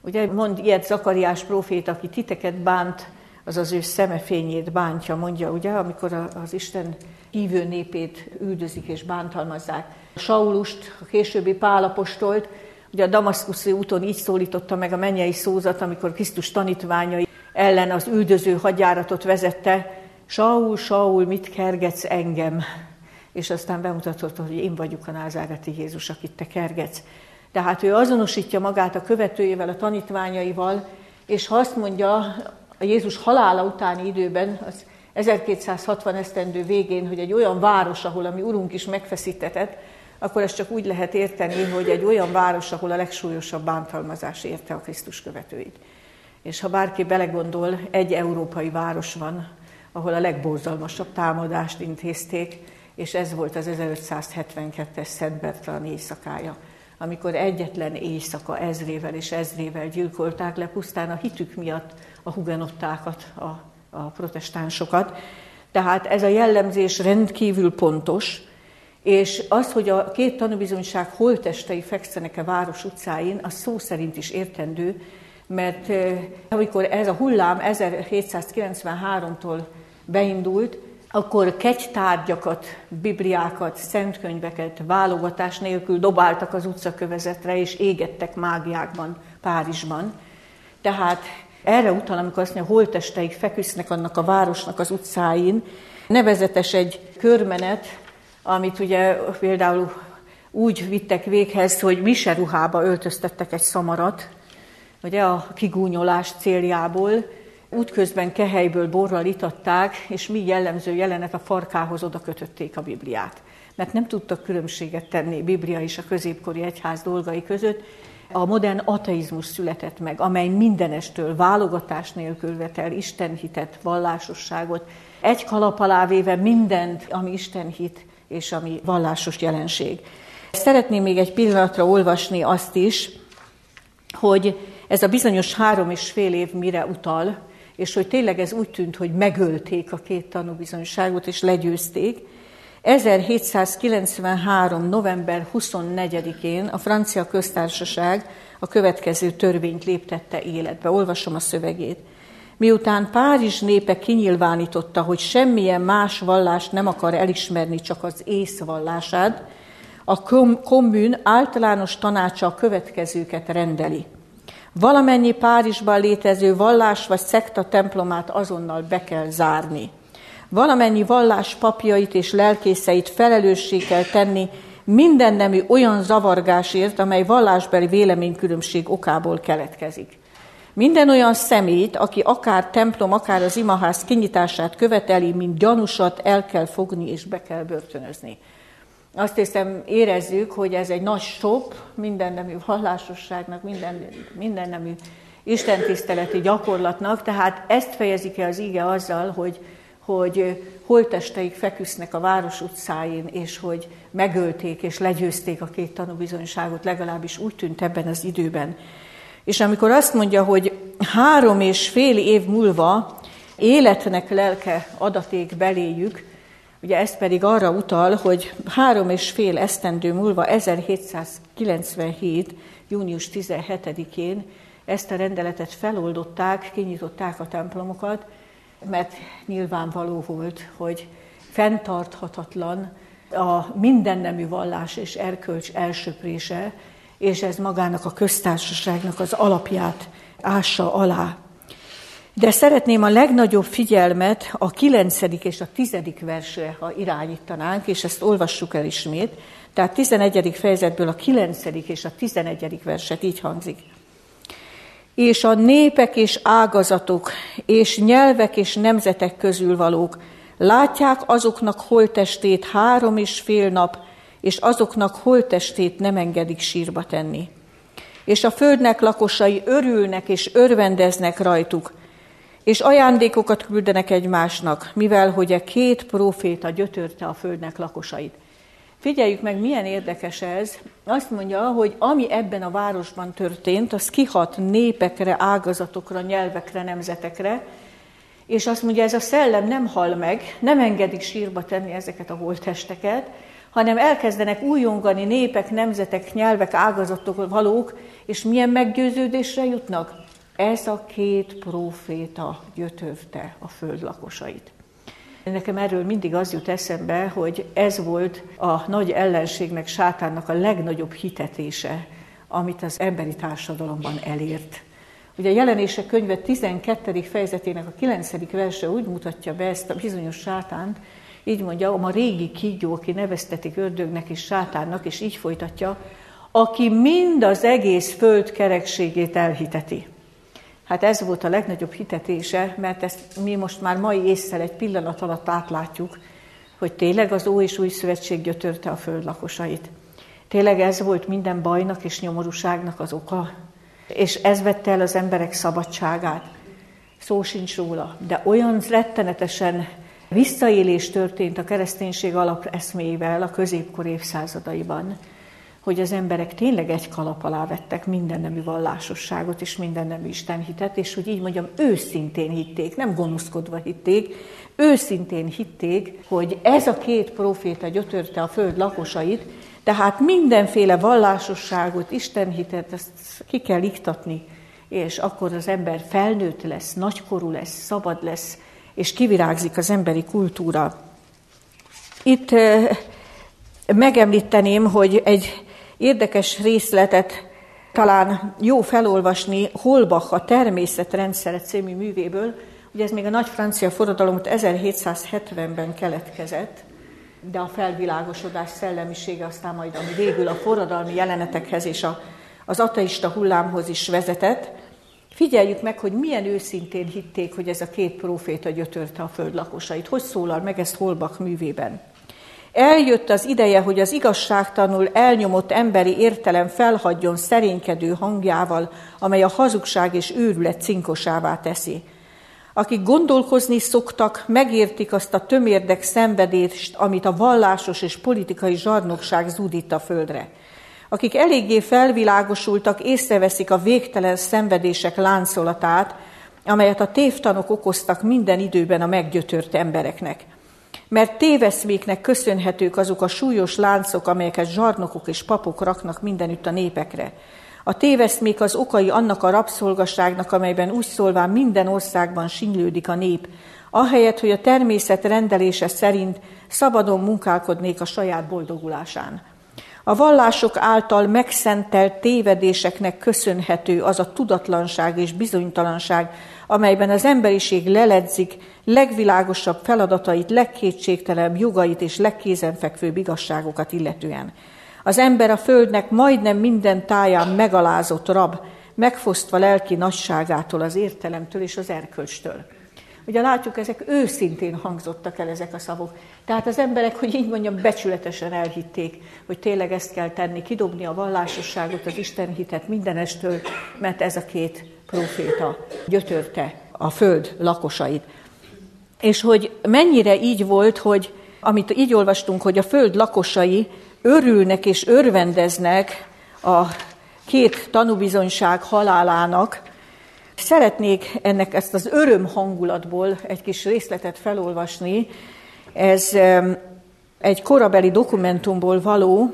Ugye mond ilyet Zakariás próféta, aki titeket bánt, az az ő szemefényét bántja, mondja, ugye, amikor az Isten hívő népét üldözik és bántalmazzák. Saulust, a későbbi Pál apostolt, ugye a damaszkuszi úton így szólította meg a mennyei szózat, amikor Krisztus tanítványai ellen az üldöző hadjáratot vezette. Saul, Saul, mit kergetsz engem? És aztán bemutatott, hogy én vagyok a názáreti Jézus, akit te kergetsz. Tehát ő azonosítja magát a követőjével, a tanítványaival, és ha azt mondja, a Jézus halála utáni időben, az ezerkétszázhatvan esztendő végén, hogy egy olyan város, ahol a mi Urunk is megfeszítetett, akkor ezt csak úgy lehet érteni, hogy egy olyan város, ahol a legsúlyosabb bántalmazás érte a Krisztus követőit. És ha bárki belegondol, egy európai város van, ahol a legborzalmasabb támadást intézték, és ez volt az ezerötszázhetvenkettes Szent Bertalan éjszakája, amikor egyetlen éjszaka ezrével és ezrével gyilkolták le pusztán a hitük miatt a hugenottákat, a, a protestánsokat. Tehát ez a jellemzés rendkívül pontos, és az, hogy a két tanúbizonyság holttestei fekszenek a város utcáin, az szó szerint is értendő, mert amikor ez a hullám ezerhétszázkilencvenháromtól beindult, akkor kegytárgyakat, bibliákat, szentkönyveket válogatás nélkül dobáltak az utcakövezetre, és égettek mágiákban, Párizsban. Tehát erre utal, amikor azt mondja, holttesteik feküsznek annak a városnak az utcáin, nevezetes egy körmenet, amit ugye például úgy vittek véghez, hogy miseruhába öltöztettek egy szamarat, ugye a kigúnyolás céljából, útközben kehelyből borral itatták, és mi jellemző jelenet, a farkához oda kötötték a Bibliát. Mert nem tudtak különbséget tenni Biblia és a középkori egyház dolgai között. A modern ateizmus született meg, amely mindenestől válogatás nélkül vetel istenhitet, vallásosságot, egy kalap alá véve mindent, ami istenhit és ami vallásos jelenség. Szeretném még egy pillanatra olvasni azt is, hogy ez a bizonyos három és fél év mire utal, és hogy tényleg ez úgy tűnt, hogy megölték a két tanúbizonyságot, és legyőzték. ezerhétszázkilencvenhárom. november huszonnegyedikén a francia köztársaság a következő törvényt léptette életbe. Olvasom a szövegét. Miután Párizs népe kinyilvánította, hogy semmilyen más vallást nem akar elismerni, csak az ész vallását, a kommun általános tanácsa a következőket rendeli. Valamennyi Párizsban létező vallás vagy szekta templomát azonnal be kell zárni. Valamennyi vallás papjait és lelkészeit felelőssé kell tenni minden nemű olyan zavargásért, amely vallásbeli véleménykülönbség okából keletkezik. Minden olyan személyt, aki akár templom, akár az imaház kinyitását követeli, mint gyanúsat, el kell fogni és be kell börtönözni. Azt hiszem, érezzük, hogy ez egy nagy stop minden nemű vallásosságnak, minden, minden nemű istentiszteleti gyakorlatnak, tehát ezt fejezi ki az ige azzal, hogy, hogy holttesteik feküsznek a város utcáin, és hogy megölték és legyőzték a két tanúbizonyságot, legalábbis úgy tűnt ebben az időben. És amikor azt mondja, hogy három és fél év múlva életnek lelke adaték beléjük, ugye ez pedig arra utal, hogy három és fél esztendő múlva, ezerhétszázkilencvenhét. június tizenhetedikén ezt a rendeletet feloldották, kinyitották a templomokat, mert nyilvánvaló volt, hogy fenntarthatatlan a mindennemű vallás és erkölcs elsöprése, és ez magának a köztársaságnak az alapját ássa alá. De szeretném a legnagyobb figyelmet a kilencedik és a tizedik versre, ha irányítanánk, és ezt olvassuk el ismét. Tehát tizenegyedik fejezetből a kilencedik és a tizenegyedik verset így hangzik. És a népek és ágazatok, és nyelvek és nemzetek közül valók látják azoknak holttestét három és fél nap, és azoknak holttestét nem engedik sírba tenni. És a földnek lakosai örülnek és örvendeznek rajtuk, és ajándékokat küldenek egymásnak, mivel hogy a két próféta gyötörte a földnek lakosait. Figyeljük meg, milyen érdekes ez. Azt mondja, hogy ami ebben a városban történt, az kihat népekre, ágazatokra, nyelvekre, nemzetekre, és azt mondja, ez a szellem nem hal meg, nem engedik sírba tenni ezeket a holttesteket, hanem elkezdenek újongani népek, nemzetek, nyelvek, ágazatok valók, és milyen meggyőződésre jutnak? Ez a két próféta gyötörte a föld lakosait. Nekem erről mindig az jut eszembe, hogy ez volt a nagy ellenségnek, sátánnak a legnagyobb hitetése, amit az emberi társadalomban elért. Ugye a Jelenések könyve tizenkettedik fejezetének a kilencedik verse úgy mutatja be ezt a bizonyos sátánt, így mondja, a régi kígyó, aki neveztetik ördögnek és sátánnak, és így folytatja, aki mind az egész föld kerekségét elhiteti. Hát ez volt a legnagyobb hitetése, mert ezt mi most már mai ésszel egy pillanat alatt átlátjuk, hogy tényleg az Ó és Új Szövetség gyötörte a föld lakosait. Tényleg ez volt minden bajnak és nyomorúságnak az oka, és ez vette el az emberek szabadságát. Szó sincs róla, de olyan rettenetesen visszaélés történt a kereszténység alapeszméivel a középkor évszázadaiban, hogy az emberek tényleg egy kalap alá vettek minden nemű vallásosságot és minden nemű istenhitet, és hogy így mondjam, őszintén hitték, nem gonoszkodva hitték, őszintén hitték, hogy ez a két próféta gyötörte a föld lakosait, tehát mindenféle vallásosságot, istenhitet, ezt ki kell iktatni, és akkor az ember felnőtt lesz, nagykorú lesz, szabad lesz, és kivirágzik az emberi kultúra. Itt megemlíteném, hogy egy érdekes részletet talán jó felolvasni Holbach a Természetrendszere című művéből. Ugye ez még a nagy francia forradalom ezerhétszázhetvenben keletkezett, de a felvilágosodás szellemisége aztán majd, ami végül a forradalmi jelenetekhez és a, az ateista hullámhoz is vezetett. Figyeljük meg, hogy milyen őszintén hitték, hogy ez a két próféta gyötörte a föld lakosait. Hogy szólal meg ezt Holbach művében? Eljött az ideje, hogy az igazságtalanul elnyomott emberi értelem felhagyjon szerénykedő hangjával, amely a hazugság és őrület cinkosává teszi. Akik gondolkozni szoktak, megértik azt a tömérdek szenvedést, amit a vallásos és politikai zsarnokság zúdít a földre. Akik eléggé felvilágosultak, észreveszik a végtelen szenvedések láncolatát, amelyet a tévtanok okoztak minden időben a meggyötört embereknek. Mert téveszméknek köszönhetők azok a súlyos láncok, amelyeket zsarnokok és papok raknak mindenütt a népekre. A téveszmék az okai annak a rabszolgaságnak, amelyben úgy szólván minden országban sinylődik a nép, ahelyett, hogy a természet rendelése szerint szabadon munkálkodnék a saját boldogulásán. A vallások által megszentelt tévedéseknek köszönhető az a tudatlanság és bizonytalanság, amelyben az emberiség leledzik legvilágosabb feladatait, legkétségtelenebb jogait és legkézenfekvőbb igazságokat illetően. Az ember a földnek majdnem minden táján megalázott rab, megfosztva lelki nagyságától, az értelemtől és az erkölcstől. Ugye látjuk, ezek őszintén hangzottak el ezek a szavak. Tehát az emberek, hogy így mondjam, becsületesen elhitték, hogy tényleg ezt kell tenni, kidobni a vallásosságot, az istenhitet mindenestől, mert ez a két próféta gyötörte a föld lakosait. És hogy mennyire így volt, hogy amit így olvastunk, hogy a föld lakosai örülnek és örvendeznek a két tanúbizonyság halálának. Szeretnék ennek ezt az öröm hangulatból egy kis részletet felolvasni. Ez egy korabeli dokumentumból való,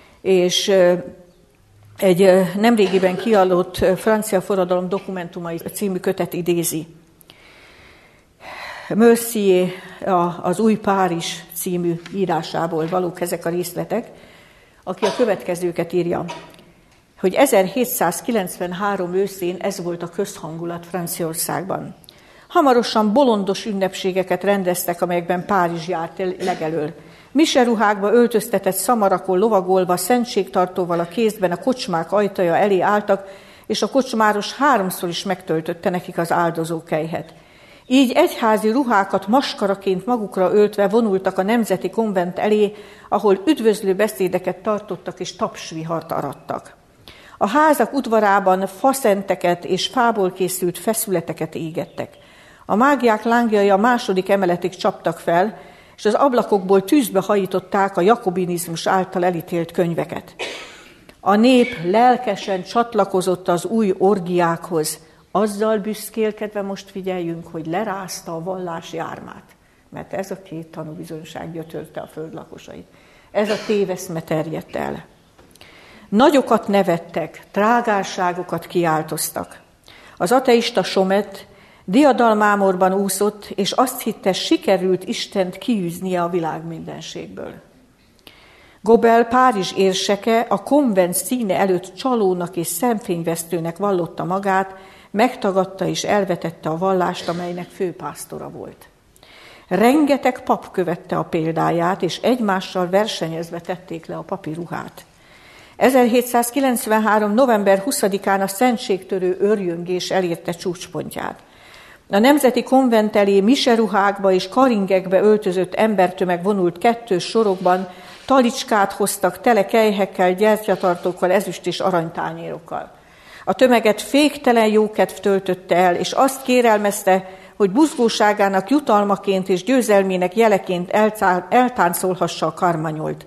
és egy nemrégiben kiadott Francia forradalom dokumentumai című kötet idézi. Mercier az Új Párizs című írásából valók ezek a részletek, aki a következőket írja, hogy ezerhétszázkilencvenhárom őszén ez volt a közhangulat Franciaországban. Hamarosan bolondos ünnepségeket rendeztek, amelyekben Párizs járt legelől. Miseruhákba öltöztetett szamarakon lovagolva, szentségtartóval a kézben a kocsmák ajtaja elé álltak, és a kocsmáros háromszor is megtöltötte nekik az áldozókelyhet. Így egyházi ruhákat maskaraként magukra öltve vonultak a nemzeti konvent elé, ahol üdvözlő beszédeket tartottak és tapsvihart arattak. A házak udvarában faszenteket és fából készült feszületeket égettek. A mágiák lángjai a második emeletig csaptak fel, és az ablakokból tűzbe hajították a jakobinizmus által elítélt könyveket. A nép lelkesen csatlakozott az új orgiákhoz, azzal büszkélkedve most figyeljünk, hogy lerázta a vallás jármát, mert ez a két tanúbizonyság gyötörte a föld lakosait. Ez a téveszme terjedt el. Nagyokat nevettek, trágárságokat kiáltoztak. Az ateista Somet diadalmámorban úszott, és azt hitte, sikerült Istent kiűznie a világ mindenségből. Gobel Párizs érseke a konvent színe előtt csalónak és szemfényvesztőnek vallotta magát, megtagadta és elvetette a vallást, amelynek főpásztora volt. Rengeteg pap követte a példáját, és egymással versenyezve tették le a papi ruhát. ezerhétszázkilencvenhárom. november huszadikán a szentségtörő őrjöngés elérte csúcspontját. A nemzeti konvent elé miseruhákba és karingekbe öltözött embertömeg vonult kettős sorokban, talicskát hoztak tele kelyhekkel, gyertyatartókkal, ezüst és aranytányérokkal. A tömeget féktelen jókedv töltötte el, és azt kérelmezte, hogy buzgóságának jutalmaként és győzelmének jeleként eltáncolhassa a karmanyolt.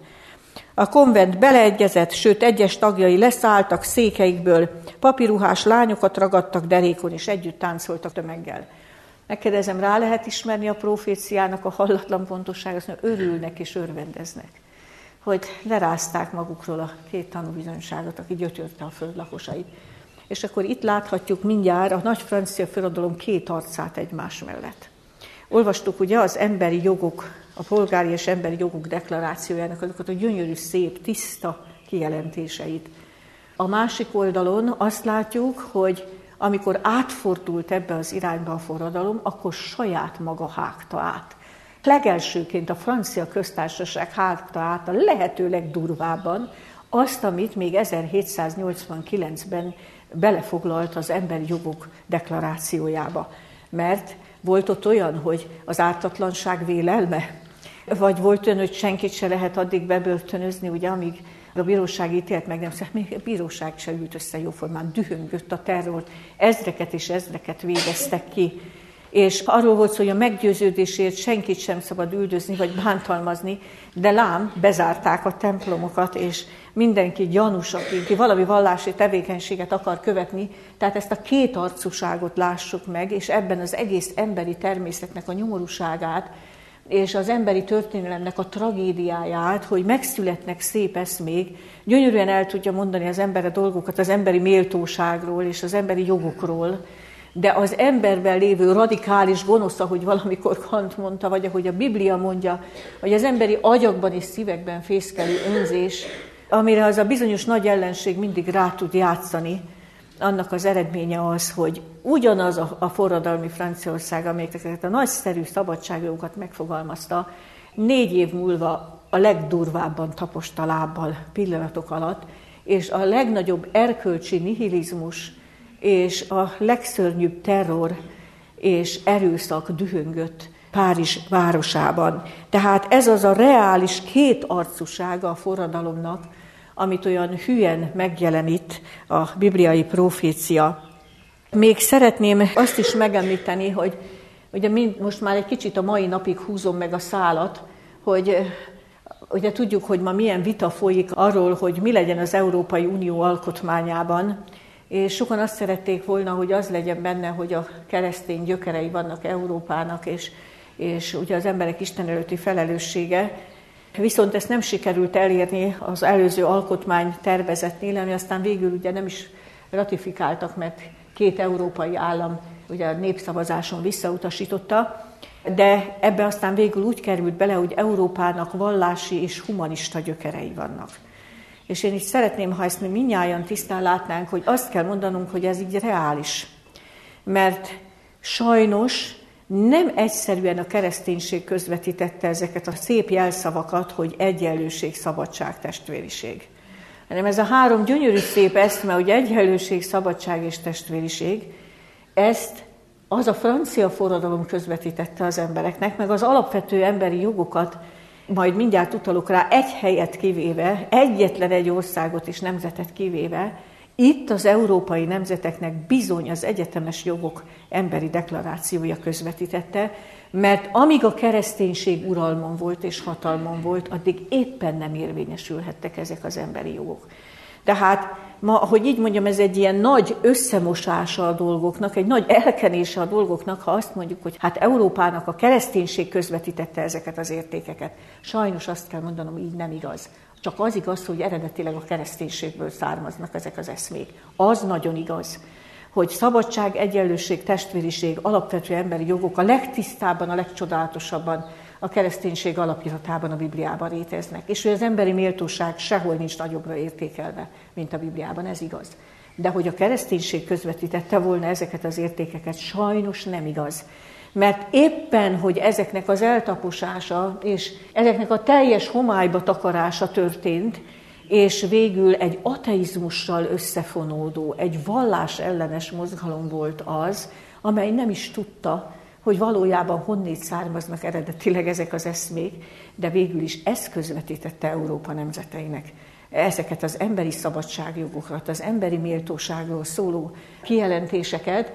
A konvent beleegyezett, sőt egyes tagjai leszálltak székeikből, papiruhás lányokat ragadtak derékon, és együtt táncoltak tömeggel. Megkérdezem, rá lehet ismerni a proféciának a hallatlan pontosságát, azt mondja, örülnek és örvendeznek, hogy lerázták magukról a két tanúbizonyságot, aki gyötörte a föld lakosait. És akkor itt láthatjuk mindjárt a nagy francia forradalom két arcát egymás mellett. Olvastuk ugye az emberi jogok, a polgári és emberi jogok deklarációjának azokat a gyönyörű, szép, tiszta kijelentéseit. A másik oldalon azt látjuk, hogy amikor átfordult ebbe az irányba a forradalom, akkor saját maga hágta át. Legelsőként a francia köztársaság hágta át a lehető legdurvábban azt, amit még ezerhétszáznyolcvankilencben belefoglalt az emberi jogok deklarációjába. Mert volt ott olyan, hogy az ártatlanság vélelme, vagy volt olyan, hogy senkit se lehet addig bebörtönözni, ugye, amíg a bíróság ítélet meg nem szeret, még a bíróság se ült össze jóformán, dühöngött a terror, ezreket és ezreket végeztek ki. És arról volt szó, hogy a meggyőződésért senkit sem szabad üldözni vagy bántalmazni, de lám, bezárták a templomokat, és mindenki gyanús, aki valami vallási tevékenységet akar követni, tehát ezt a kétarcúságot lássuk meg, és ebben az egész emberi természetnek a nyomorúságát, és az emberi történelemnek a tragédiáját, hogy megszületnek szép eszmék, gyönyörűen el tudja mondani az ember a dolgokat az emberi méltóságról és az emberi jogokról, de az emberben lévő radikális gonosz, ahogy valamikor Kant mondta, vagy ahogy a Biblia mondja, hogy az emberi agyakban és szívekben fészkelő önzés, amire az a bizonyos nagy ellenség mindig rá tud játszani, annak az eredménye az, hogy ugyanaz a, a forradalmi Franciaország, amelyek ezeket a nagyszerű szabadságjogokat megfogalmazta, négy év múlva a legdurvábban taposta lábbal pillanatok alatt, és a legnagyobb erkölcsi nihilizmus és a legszörnyűbb terror és erőszak dühöngött Párizs városában. Tehát ez az a reális kétarcúsága a forradalomnak, amit olyan hülyen megjelenít a bibliai profécia. Még szeretném azt is megemlíteni, hogy ugye mind, most már egy kicsit a mai napig húzom meg a szálat, hogy ugye tudjuk, hogy ma milyen vita folyik arról, hogy mi legyen az Európai Unió alkotmányában, és sokan azt szerették volna, hogy az legyen benne, hogy a keresztény gyökerei vannak Európának, és, és ugye az emberek Isten előtti felelőssége. Viszont ezt nem sikerült elérni az előző alkotmány tervezetnél, ami aztán végül ugye nem is ratifikáltak, mert két európai állam ugye a népszavazáson visszautasította, de ebbe aztán végül úgy került bele, hogy Európának vallási és humanista gyökerei vannak. És én így szeretném, ha ezt mi mindnyájan tisztán látnánk, hogy azt kell mondanunk, hogy ez így reális. Mert sajnos nem egyszerűen a kereszténység közvetítette ezeket a szép jelszavakat, hogy egyenlőség, szabadság, testvériség. Hanem ez a három gyönyörű szép eszme, hogy egyenlőség, szabadság és testvériség, ezt az a francia forradalom közvetítette az embereknek, meg az alapvető emberi jogokat, majd mindjárt utalok rá, egy helyet kivéve, egyetlen egy országot és nemzetet kivéve, itt az európai nemzeteknek bizony az egyetemes jogok emberi deklarációja közvetítette, mert amíg a kereszténység uralmon volt és hatalmon volt, addig éppen nem érvényesülhettek ezek az emberi jogok. Tehát ma, hogy így mondjam, ez egy ilyen nagy összemosása a dolgoknak, egy nagy elkenése a dolgoknak, ha azt mondjuk, hogy hát Európának a kereszténység közvetítette ezeket az értékeket. Sajnos azt kell mondanom, így nem igaz. Csak az igaz, hogy eredetileg a kereszténységből származnak ezek az eszmék. Az nagyon igaz, hogy szabadság, egyenlőség, testvériség, alapvető emberi jogok a legtisztábban, a legcsodálatosabban a kereszténység alapíratában, a Bibliában léteznek. És hogy az emberi méltóság sehol nincs nagyobbra értékelve, mint a Bibliában, ez igaz. De hogy a kereszténység közvetítette volna ezeket az értékeket, sajnos nem igaz. Mert éppen, hogy ezeknek az eltaposása és ezeknek a teljes homályba takarása történt, és végül egy ateizmussal összefonódó, egy vallás ellenes mozgalom volt az, amely nem is tudta, hogy valójában honnét származnak eredetileg ezek az eszmék, de végül is ez közvetítette Európa nemzeteinek ezeket az emberi szabadságjogokat, az emberi méltóságról szóló kijelentéseket,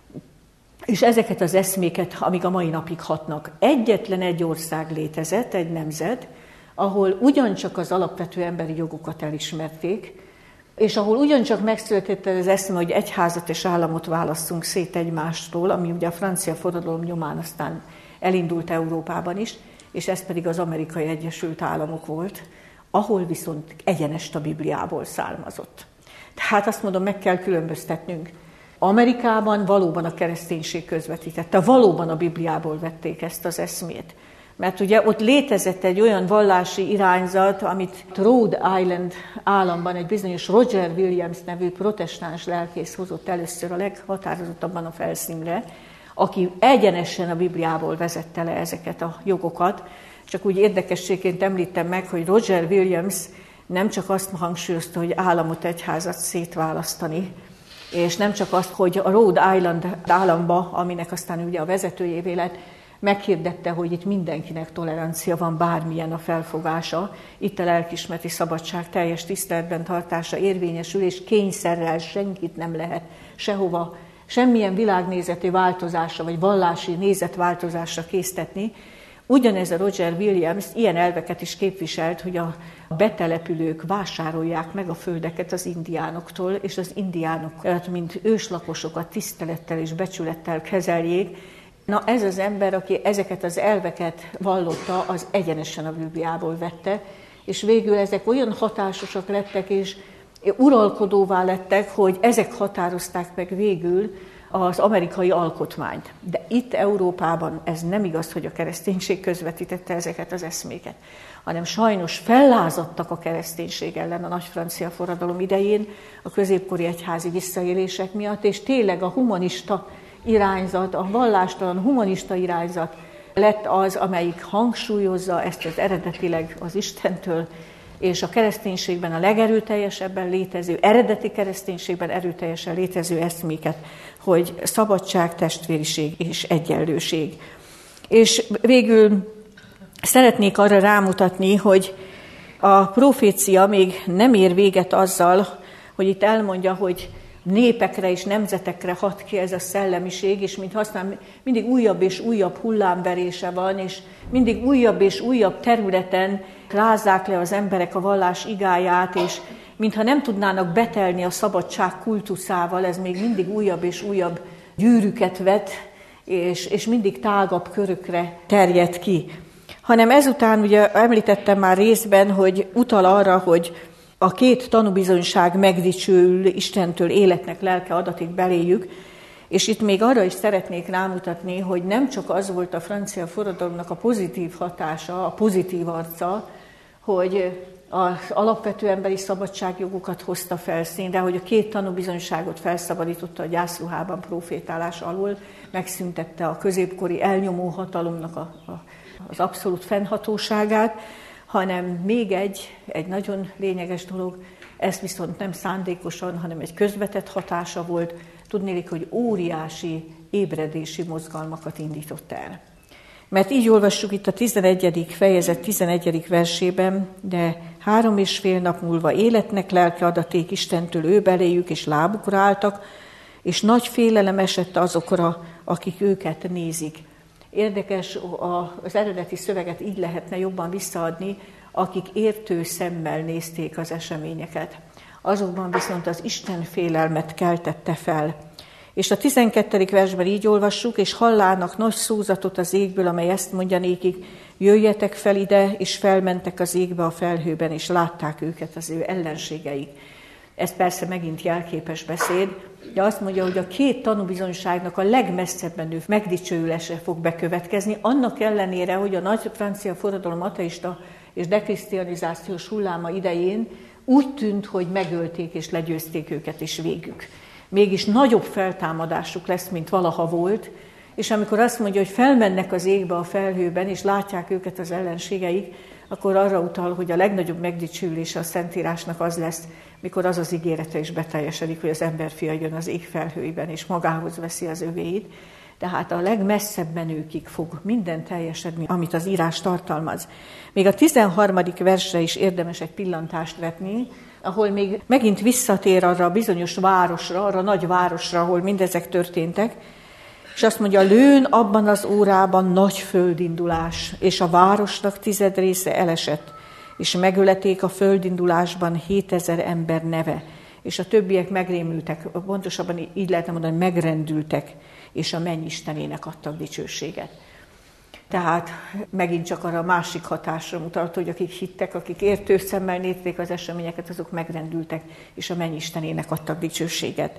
és ezeket az eszméket, amíg a mai napig hatnak. Egyetlen egy ország létezett, egy nemzet, ahol ugyancsak az alapvető emberi jogokat elismerték, és ahol ugyancsak megszületett az eszme, hogy egyházat és államot válasszunk szét egymástól, ami ugye a francia forradalom nyomán aztán elindult Európában is, és ez pedig az Amerikai Egyesült Államok volt, ahol viszont egyenest a Bibliából származott. Tehát azt mondom, meg kell különböztetnünk. Amerikában valóban a kereszténység közvetítette, valóban a Bibliából vették ezt az eszmét. Mert ugye ott létezett egy olyan vallási irányzat, amit Rhode Island államban egy bizonyos Roger Williams nevű protestáns lelkész hozott először a leghatározottabban a felszínre, aki egyenesen a Bibliából vezette le ezeket a jogokat. Csak úgy érdekességként említem meg, hogy Roger Williams nem csak azt hangsúlyozta, hogy államot, egyházat szétválasztani, és nem csak azt, hogy a Rhode Island államba, aminek aztán ugye a vezetőjévé lett, meghirdette, hogy itt mindenkinek tolerancia van, bármilyen a felfogása. Itt a lelkiismereti szabadság teljes tiszteletben tartása érvényesül, és kényszerrel senkit nem lehet sehova, semmilyen világnézeti változásra, vagy vallási nézetváltozásra késztetni. Ugyanez a Roger Williams ilyen elveket is képviselt, hogy a betelepülők vásárolják meg a földeket az indiánoktól, és az indiánokat, mint őslakosokat tisztelettel és becsülettel kezeljék. Na ez az ember, aki ezeket az elveket vallotta, az egyenesen a Bibliából vette, és végül ezek olyan hatásosak lettek, és uralkodóvá lettek, hogy ezek határozták meg végül az amerikai alkotmányt. De itt Európában ez nem igaz, hogy a kereszténység közvetítette ezeket az eszméket, hanem sajnos fellázadtak a kereszténység ellen a nagy francia forradalom idején, a középkori egyházi visszaélések miatt, és tényleg a humanista irányzat, a vallástalan humanista irányzat lett az, amelyik hangsúlyozza ezt az eredetileg az Istentől, és a kereszténységben a legerőteljesebben létező, eredeti kereszténységben erőteljesen létező eszméket, hogy szabadság, testvériség és egyenlőség. És végül szeretnék arra rámutatni, hogy a profécia még nem ér véget azzal, hogy itt elmondja, hogy népekre és nemzetekre hat ki ez a szellemiség, és mint aztán mindig újabb és újabb hullámverése van, és mindig újabb és újabb területen rázzák le az emberek a vallás igáját, és mintha nem tudnának betelni a szabadság kultuszával, ez még mindig újabb és újabb gyűrűket vet, és, és mindig tágabb körökre terjed ki. Hanem ezután, ugye említettem már részben, hogy utal arra, hogy a két tanúbizonyság megdicsőül Istentől életnek lelke adatik beléjük, és itt még arra is szeretnék rámutatni, hogy nem csak az volt a francia forradalomnak a pozitív hatása, a pozitív arca, hogy az alapvető emberi szabadságjogokat hozta felszínre, hogy a két tanúbizonyságot felszabadította a gyászruhában profétálás alól, megszüntette a középkori elnyomó hatalomnak a, a, az abszolút fennhatóságát, hanem még egy, egy nagyon lényeges dolog, ez viszont nem szándékosan, hanem egy közvetett hatása volt, tudnélik, hogy óriási ébredési mozgalmakat indított el. Mert így olvassuk itt a tizenegyedik fejezet tizenegyedik versében, de három és fél nap múlva életnek lelke adaték Istentől ő beléjük, és lábukra álltak, és nagy félelem esett azokra, akik őket nézik. Érdekes, az eredeti szöveget így lehetne jobban visszaadni, akik értő szemmel nézték az eseményeket. azokban viszont az Isten félelmet keltette fel. És a tizenkettedik versben így olvassuk, és hallának nagy szózatot az égből, amely ezt mondja nékik, jöjjetek fel ide, és felmentek az égbe a felhőben, és látták őket az ő ellenségeik. Ez persze megint jelképes beszéd, de azt mondja, hogy a két tanúbizonyságnak a legmesszebb menő megdicsőülése fog bekövetkezni, annak ellenére, hogy a nagy francia forradalom ateista és dekrisztianizációs hulláma idején úgy tűnt, hogy megölték és legyőzték őket is végük. Mégis nagyobb feltámadásuk lesz, mint valaha volt, és amikor azt mondja, hogy felmennek az égbe a felhőben, és látják őket az ellenségeik, akkor arra utal, hogy a legnagyobb megdicsőülése a Szentírásnak az lesz, mikor az az ígérete is beteljesedik, hogy az emberfia jön az ég felhőiben, és magához veszi az övéit. Tehát a legmesszebb menőkig fog minden teljesedni, amit az írás tartalmaz. Még a tizenharmadik versre is érdemes egy pillantást vetni, ahol még megint visszatér arra a bizonyos városra, arra a nagy városra, ahol mindezek történtek, és azt mondja, lőn abban az órában nagy földindulás, és a városnak tized része elesett, és megöleték a földindulásban hétezer ember neve, és a többiek megrémültek, pontosabban így lehetne mondani, megrendültek, és a mennyistenének adtak dicsőséget. Tehát megint csak arra a másik hatásra mutat, hogy akik hittek, akik értő szemmel nézték az eseményeket, azok megrendültek, és a mennyistenének adtak dicsőséget.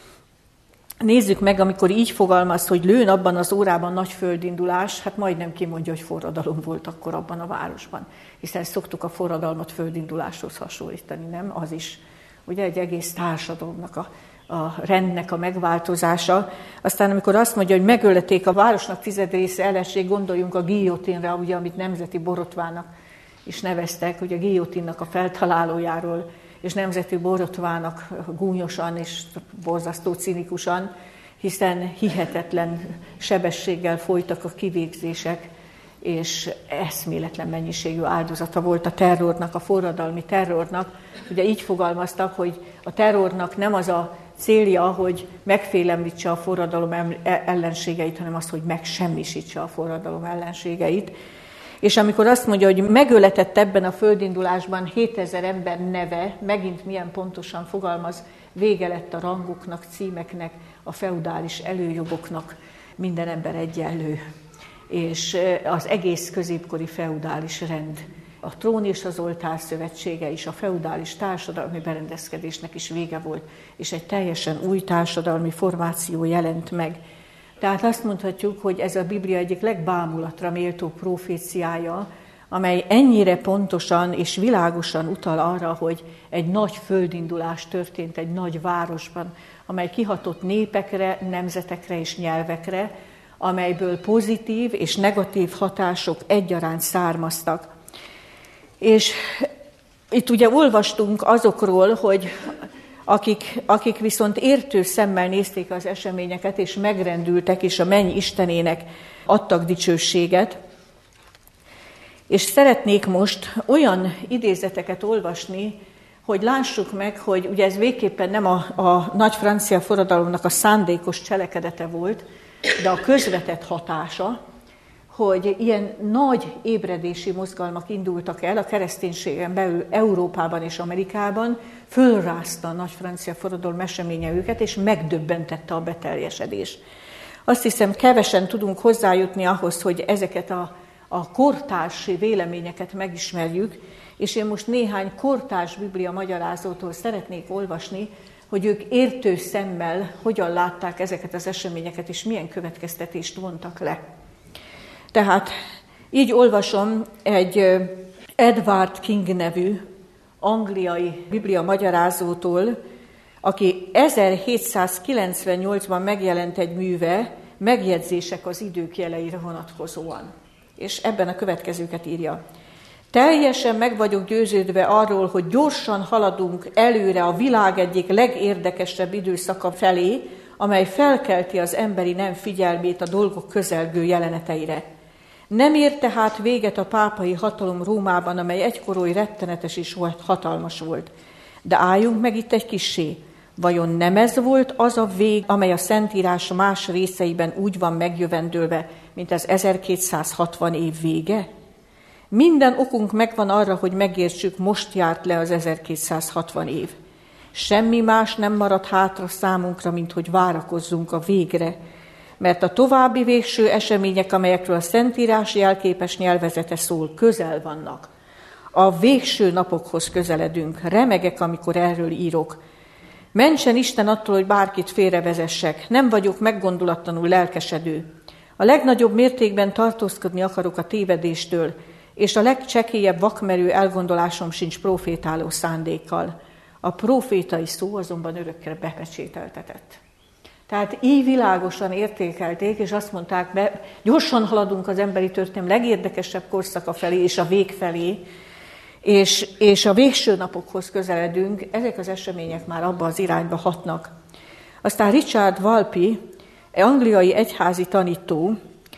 Nézzük meg, amikor így fogalmaz, hogy lőn abban az órában nagy földindulás, hát majdnem kimondja, hogy forradalom volt akkor abban a városban. Hiszen szoktuk a forradalmat földinduláshoz hasonlítani, nem? Az is, ugye egy egész társadalomnak a, a rendnek a megváltozása. Aztán amikor azt mondja, hogy megöleték a városnak tized része eleség, gondoljunk a guillotinra, ugye, amit nemzeti borotvának is neveztek, hogy a guillotinnak a feltalálójáról, és nemzeti borotvának gúnyosan és borzasztó cinikusan, hiszen hihetetlen sebességgel folytak a kivégzések, és eszméletlen mennyiségű áldozata volt a terrornak, a forradalmi terrornak. Ugye így fogalmaztak, hogy a terrornak nem az a célja, hogy megfélemlítse a forradalom ellenségeit, hanem az, hogy megsemmisítse a forradalom ellenségeit. És amikor azt mondja, hogy megöletett ebben a földindulásban hétezer ember neve, megint milyen pontosan fogalmaz, vége lett a rangoknak, címeknek, a feudális előjogoknak, minden ember egyenlő. És az egész középkori feudális rend, a trón és az oltár szövetsége is, a feudális társadalmi berendezkedésnek is vége volt, és egy teljesen új társadalmi formáció jelent meg. Tehát azt mondhatjuk, hogy ez a Biblia egyik legbámulatra méltó proféciája, amely ennyire pontosan és világosan utal arra, hogy egy nagy földindulás történt egy nagy városban, amely kihatott népekre, nemzetekre és nyelvekre, amelyből pozitív és negatív hatások egyaránt származtak. És itt ugye olvastunk azokról, hogy Akik, akik viszont értő szemmel nézték az eseményeket, és megrendültek, és a menny Istenének adtak dicsőséget. És szeretnék most olyan idézeteket olvasni, hogy lássuk meg, hogy ugye ez végképpen nem a, a nagy francia forradalomnak a szándékos cselekedete volt, de a közvetett hatása, hogy ilyen nagy ébredési mozgalmak indultak el a kereszténységen belül Európában és Amerikában, fölrázta a nagy francia forradalom eseménye őket, és megdöbbentette a beteljesedés. Azt hiszem, kevesen tudunk hozzájutni ahhoz, hogy ezeket a, a kortárs véleményeket megismerjük, és én most néhány kortárs Biblia magyarázótól szeretnék olvasni, hogy ők értő szemmel hogyan látták ezeket az eseményeket, és milyen következtetést vontak le. Tehát így olvasom egy Edward King nevű angliai biblia magyarázótól, aki ezerhétszázkilencvennyolcban megjelent egy műve, Megjegyzések az idők jeleire vonatkozóan. És ebben a következőket írja. Teljesen meg vagyok győződve arról, hogy gyorsan haladunk előre a világ egyik legérdekesebb időszaka felé, amely felkelti az emberi nem figyelmét a dolgok közelgő jeleneteire. Nem ér tehát véget a pápai hatalom Rómában, amely egykor oly rettenetes és hatalmas volt. De álljunk meg itt egy kissé. Vajon nem ez volt az a vég, amely a Szentírás más részeiben úgy van megjövendőlve, mint az ezerkétszázhatvan év vége? Minden okunk megvan arra, hogy megértsük, most járt le az ezerkétszázhatvan év. Semmi más nem marad hátra számunkra, mint hogy várakozzunk a végre, mert a további végső események, amelyekről a Szentírás jelképes nyelvezete szól, közel vannak. A végső napokhoz közeledünk, remegek, amikor erről írok. Mentsen Isten attól, hogy bárkit félrevezessek, nem vagyok meggondolatlanul lelkesedő. A legnagyobb mértékben tartózkodni akarok a tévedéstől, és a legcsekélyebb vakmerő elgondolásom sincs profétáló szándékkal. A profétai szó azonban örökre bepecsételtetett. Tehát így világosan értékelték, és azt mondták, be, gyorsan haladunk az emberi történelem legérdekesebb korszaka felé, és a vég felé, és, és a végső napokhoz közeledünk, ezek az események már abba az irányba hatnak. Aztán Richard Walpi, angliai egyházi tanító,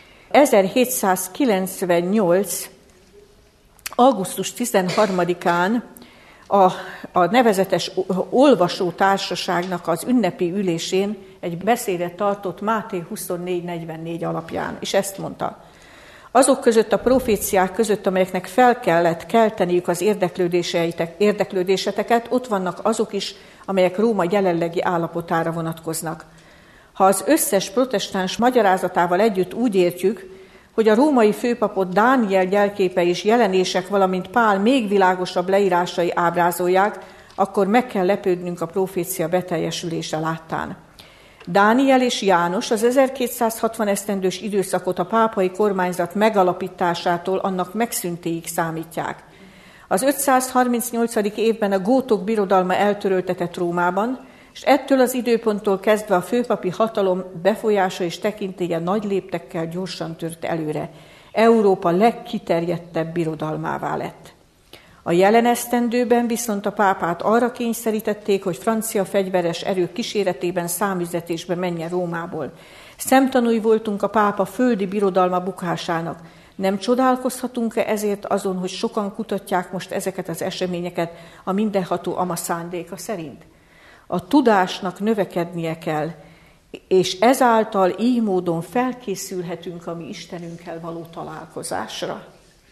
ezerhétszázkilencvennyolc. augusztus tizenharmadikán a, a nevezetes olvasótársaságnak az ünnepi ülésén egy beszédet tartott Máté huszonnégy negyvennégy alapján, és ezt mondta. Azok között a proféciák között, amelyeknek fel kellett kelteniük az érdeklődéseteket, ott vannak azok is, amelyek Róma jelenlegi állapotára vonatkoznak. Ha az összes protestáns magyarázatával együtt úgy értjük, hogy a római főpapot Dániel jelképe és jelenések, valamint Pál még világosabb leírásai ábrázolják, akkor meg kell lepődnünk a profécia beteljesülése láttán. Dániel és János az ezerkétszázhatvan esztendős időszakot a pápai kormányzat megalapításától annak megszüntéig számítják. Az ötszázharmincnyolcadik évben a gótok birodalma eltöröltetett Rómában, és ettől az időponttól kezdve a főpapi hatalom befolyása és tekintélye nagy léptekkel gyorsan tört előre. Európa legkiterjedtebb birodalmává lett. A jelen esztendőben viszont a pápát arra kényszerítették, hogy francia fegyveres erők kíséretében számüzetésbe menjen Rómából. Szemtanúi voltunk a pápa földi birodalma bukásának. Nem csodálkozhatunk-e ezért azon, hogy sokan kutatják most ezeket az eseményeket a mindenható ama szándéka szerint? A tudásnak növekednie kell, és ezáltal így módon felkészülhetünk a mi Istenünkkel való találkozásra.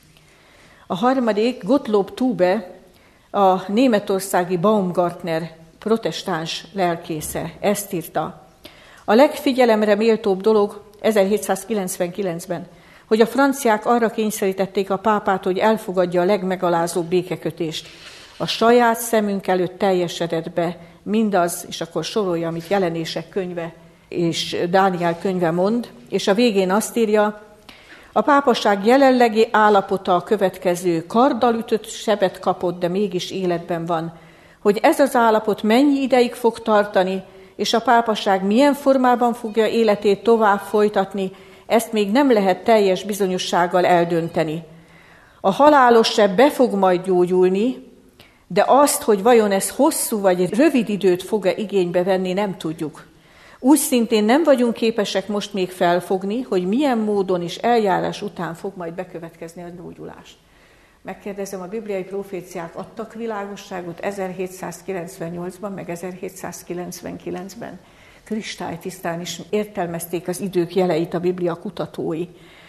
A harmadik, Gottlob Tube, a németországi Baumgartner protestáns lelkésze, ezt írta. A legfigyelemre méltóbb dolog ezerhétszázkilencvenkilencben, hogy a franciák arra kényszerítették a pápát, hogy elfogadja a legmegalázóbb békekötést. A saját szemünk előtt teljesedett be mindaz, és akkor sorolja, amit Jelenések könyve és Dániel könyve mond, és a végén azt írja, a pápaság jelenlegi állapota a következő, karddal ütött sebet kapott, de mégis életben van. Hogy ez az állapot mennyi ideig fog tartani, és a pápaság milyen formában fogja életét tovább folytatni, ezt még nem lehet teljes bizonyossággal eldönteni. A halálos seb be fog majd gyógyulni, de azt, hogy vajon ez hosszú vagy rövid időt fog-e igénybe venni, nem tudjuk. Úgy szintén nem vagyunk képesek most még felfogni, hogy milyen módon és eljárás után fog majd bekövetkezni a gyógyulás. Megkérdezem, a bibliai proféciák adtak világosságot ezerhétszázkilencvennyolcban, meg ezerhétszázkilencvenkilencben. Kristálytisztán is értelmezték az idők jeleit a Biblia kutatói.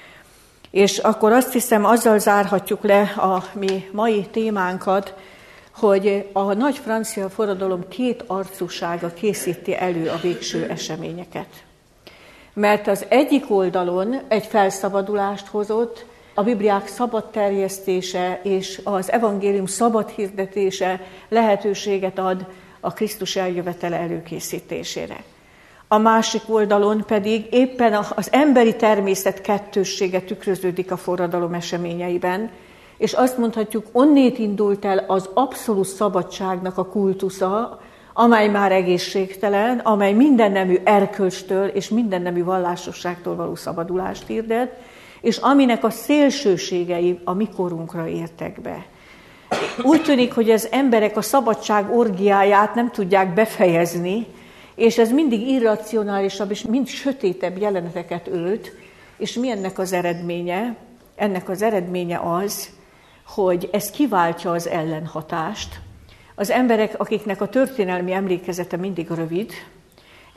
És akkor azt hiszem, azzal zárhatjuk le a mi mai témánkat, hogy a nagy francia forradalom két arcúsága készíti elő a végső eseményeket. Mert az egyik oldalon egy felszabadulást hozott, a Bibliák szabad terjesztése és az evangélium szabad hirdetése lehetőséget ad a Krisztus eljövetele előkészítésére. A másik oldalon pedig éppen az emberi természet kettőssége tükröződik a forradalom eseményeiben, és azt mondhatjuk, onnét indult el az abszolút szabadságnak a kultusza, amely már egészségtelen, amely mindennemű erkölcstől és mindennemű vallásosságtól való szabadulást hirdet, és aminek a szélsőségei a mi korunkra értek be. Úgy tűnik, hogy az emberek a szabadság orgiáját nem tudják befejezni, és ez mindig irracionálisabb és mind sötétebb jeleneteket ölt, és mi ennek az eredménye? Ennek az eredménye az, hogy ez kiváltja az ellenhatást. Az emberek, akiknek a történelmi emlékezete mindig rövid,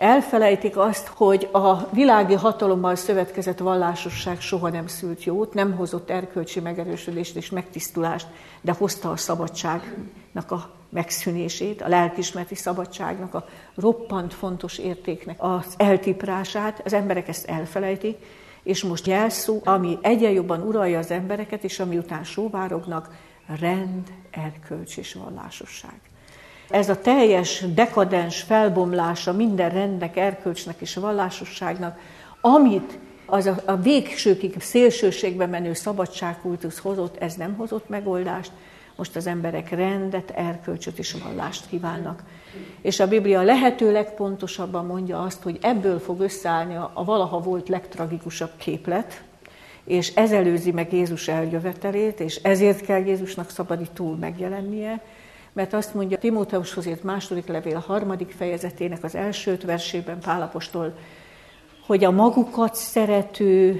Elfelejtik azt, hogy a világi hatalommal szövetkezett vallásosság soha nem szült jót, nem hozott erkölcsi megerősödést és megtisztulást, de hozta a szabadságnak a megszűnését, a lelkiismereti szabadságnak a roppant fontos értéknek az eltiprását. Az emberek ezt elfelejtik, és most jelszó, ami egyre jobban uralja az embereket, és ami után sóvárognak, rend, erkölcs és vallásosság. Ez a teljes dekadens felbomlása minden rendnek, erkölcsnek és vallásosságnak, amit az a, a végsőkig szélsőségbe menő szabadságkultusz hozott, ez nem hozott megoldást. Most az emberek rendet, erkölcsöt és vallást kívánnak. És a Biblia lehető legpontosabban mondja azt, hogy ebből fog összeállni a, a valaha volt legtragikusabb képlet, és ez előzi meg Jézus eljövetelét, és ezért kell Jézusnak szabadítul megjelennie, mert azt mondja Timóteushoz írt második levél a harmadik fejezetének az első öt versében Pál apostol, hogy a magukat szerető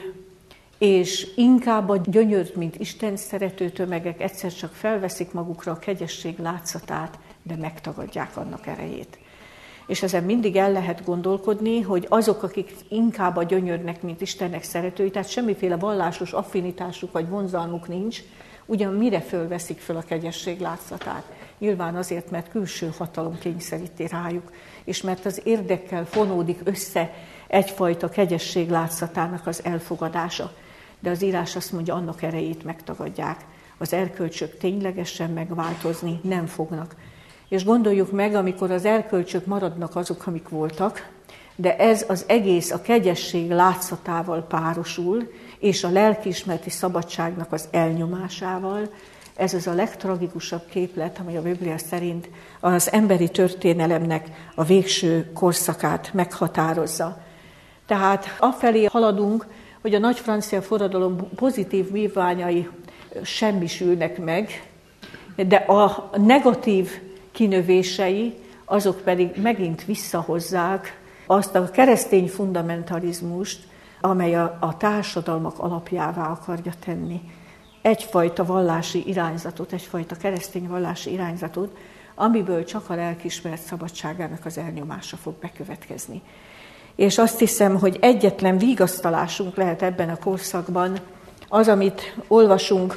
és inkább a gyönyört, mint Isten szerető tömegek egyszer csak felveszik magukra a kegyesség látszatát, de megtagadják annak erejét. És ezen mindig el lehet gondolkodni, hogy azok, akik inkább a gyönyörnek, mint Istennek szeretői, tehát semmiféle vallásos affinitásuk vagy vonzalmuk nincs, ugyan mire fölveszik föl a kegyesség látszatát? Nyilván azért, mert külső hatalom kényszeríti rájuk, és mert az érdekkel fonódik össze egyfajta kegyesség látszatának az elfogadása. De az írás azt mondja, annak erejét megtagadják. Az erkölcsök ténylegesen megváltozni nem fognak. És gondoljuk meg, amikor az erkölcsök maradnak azok, amik voltak, de ez az egész a kegyesség látszatával párosul, és a lelkiismereti szabadságnak az elnyomásával, ez az a legtragikusabb képlet, amely a Biblia szerint az emberi történelemnek a végső korszakát meghatározza. Tehát afelé haladunk, hogy a nagy francia forradalom pozitív vívmányai semmisülnek meg, de a negatív kinövései, azok pedig megint visszahozzák azt a keresztény fundamentalizmust, amely a, a társadalmak alapjává akarja tenni. Egyfajta vallási irányzatot, egyfajta keresztény vallási irányzatot, amiből csak a lelkiismeret szabadságának az elnyomása fog bekövetkezni. És azt hiszem, hogy egyetlen vigasztalásunk lehet ebben a korszakban, az, amit olvasunk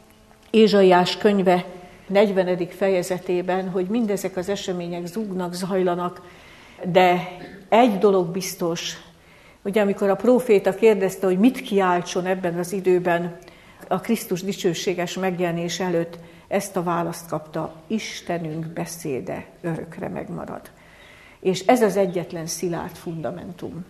Ézsaiás könyve negyvenedik fejezetében, hogy mindezek az események zúgnak, zajlanak, de egy dolog biztos, hogy amikor a próféta kérdezte, hogy mit kiáltson ebben az időben a Krisztus dicsőséges megjelenés előtt, ezt a választ kapta, Istenünk beszéde örökre megmarad. És ez az egyetlen szilárd fundamentum,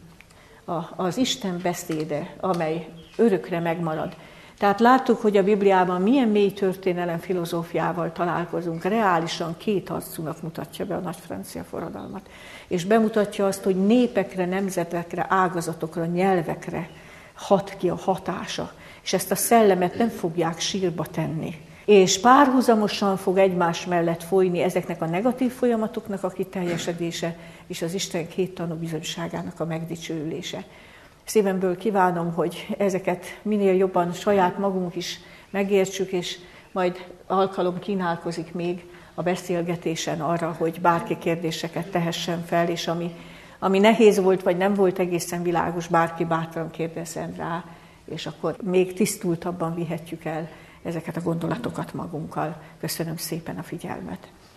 az Isten beszéde, amely örökre megmarad. Tehát láttuk, hogy a Bibliában milyen mély történelem filozófiával találkozunk, reálisan kétarcúnak mutatja be a nagy francia forradalmat. És bemutatja azt, hogy népekre, nemzetekre, ágazatokra, nyelvekre hat ki a hatása. És ezt a szellemet nem fogják sírba tenni. És párhuzamosan fog egymás mellett folyni ezeknek a negatív folyamatoknak a kiteljesedése, és az Isten két tanúbizonyságának a megdicsőülése. Szívemből kívánom, hogy ezeket minél jobban saját magunk is megértsük, és majd alkalom kínálkozik még a beszélgetésen arra, hogy bárki kérdéseket tehessen fel, és ami, ami nehéz volt, vagy nem volt egészen világos, bárki bátran kérdezzen rá, és akkor még tisztultabban vihetjük el ezeket a gondolatokat magunkkal. Köszönöm szépen a figyelmet!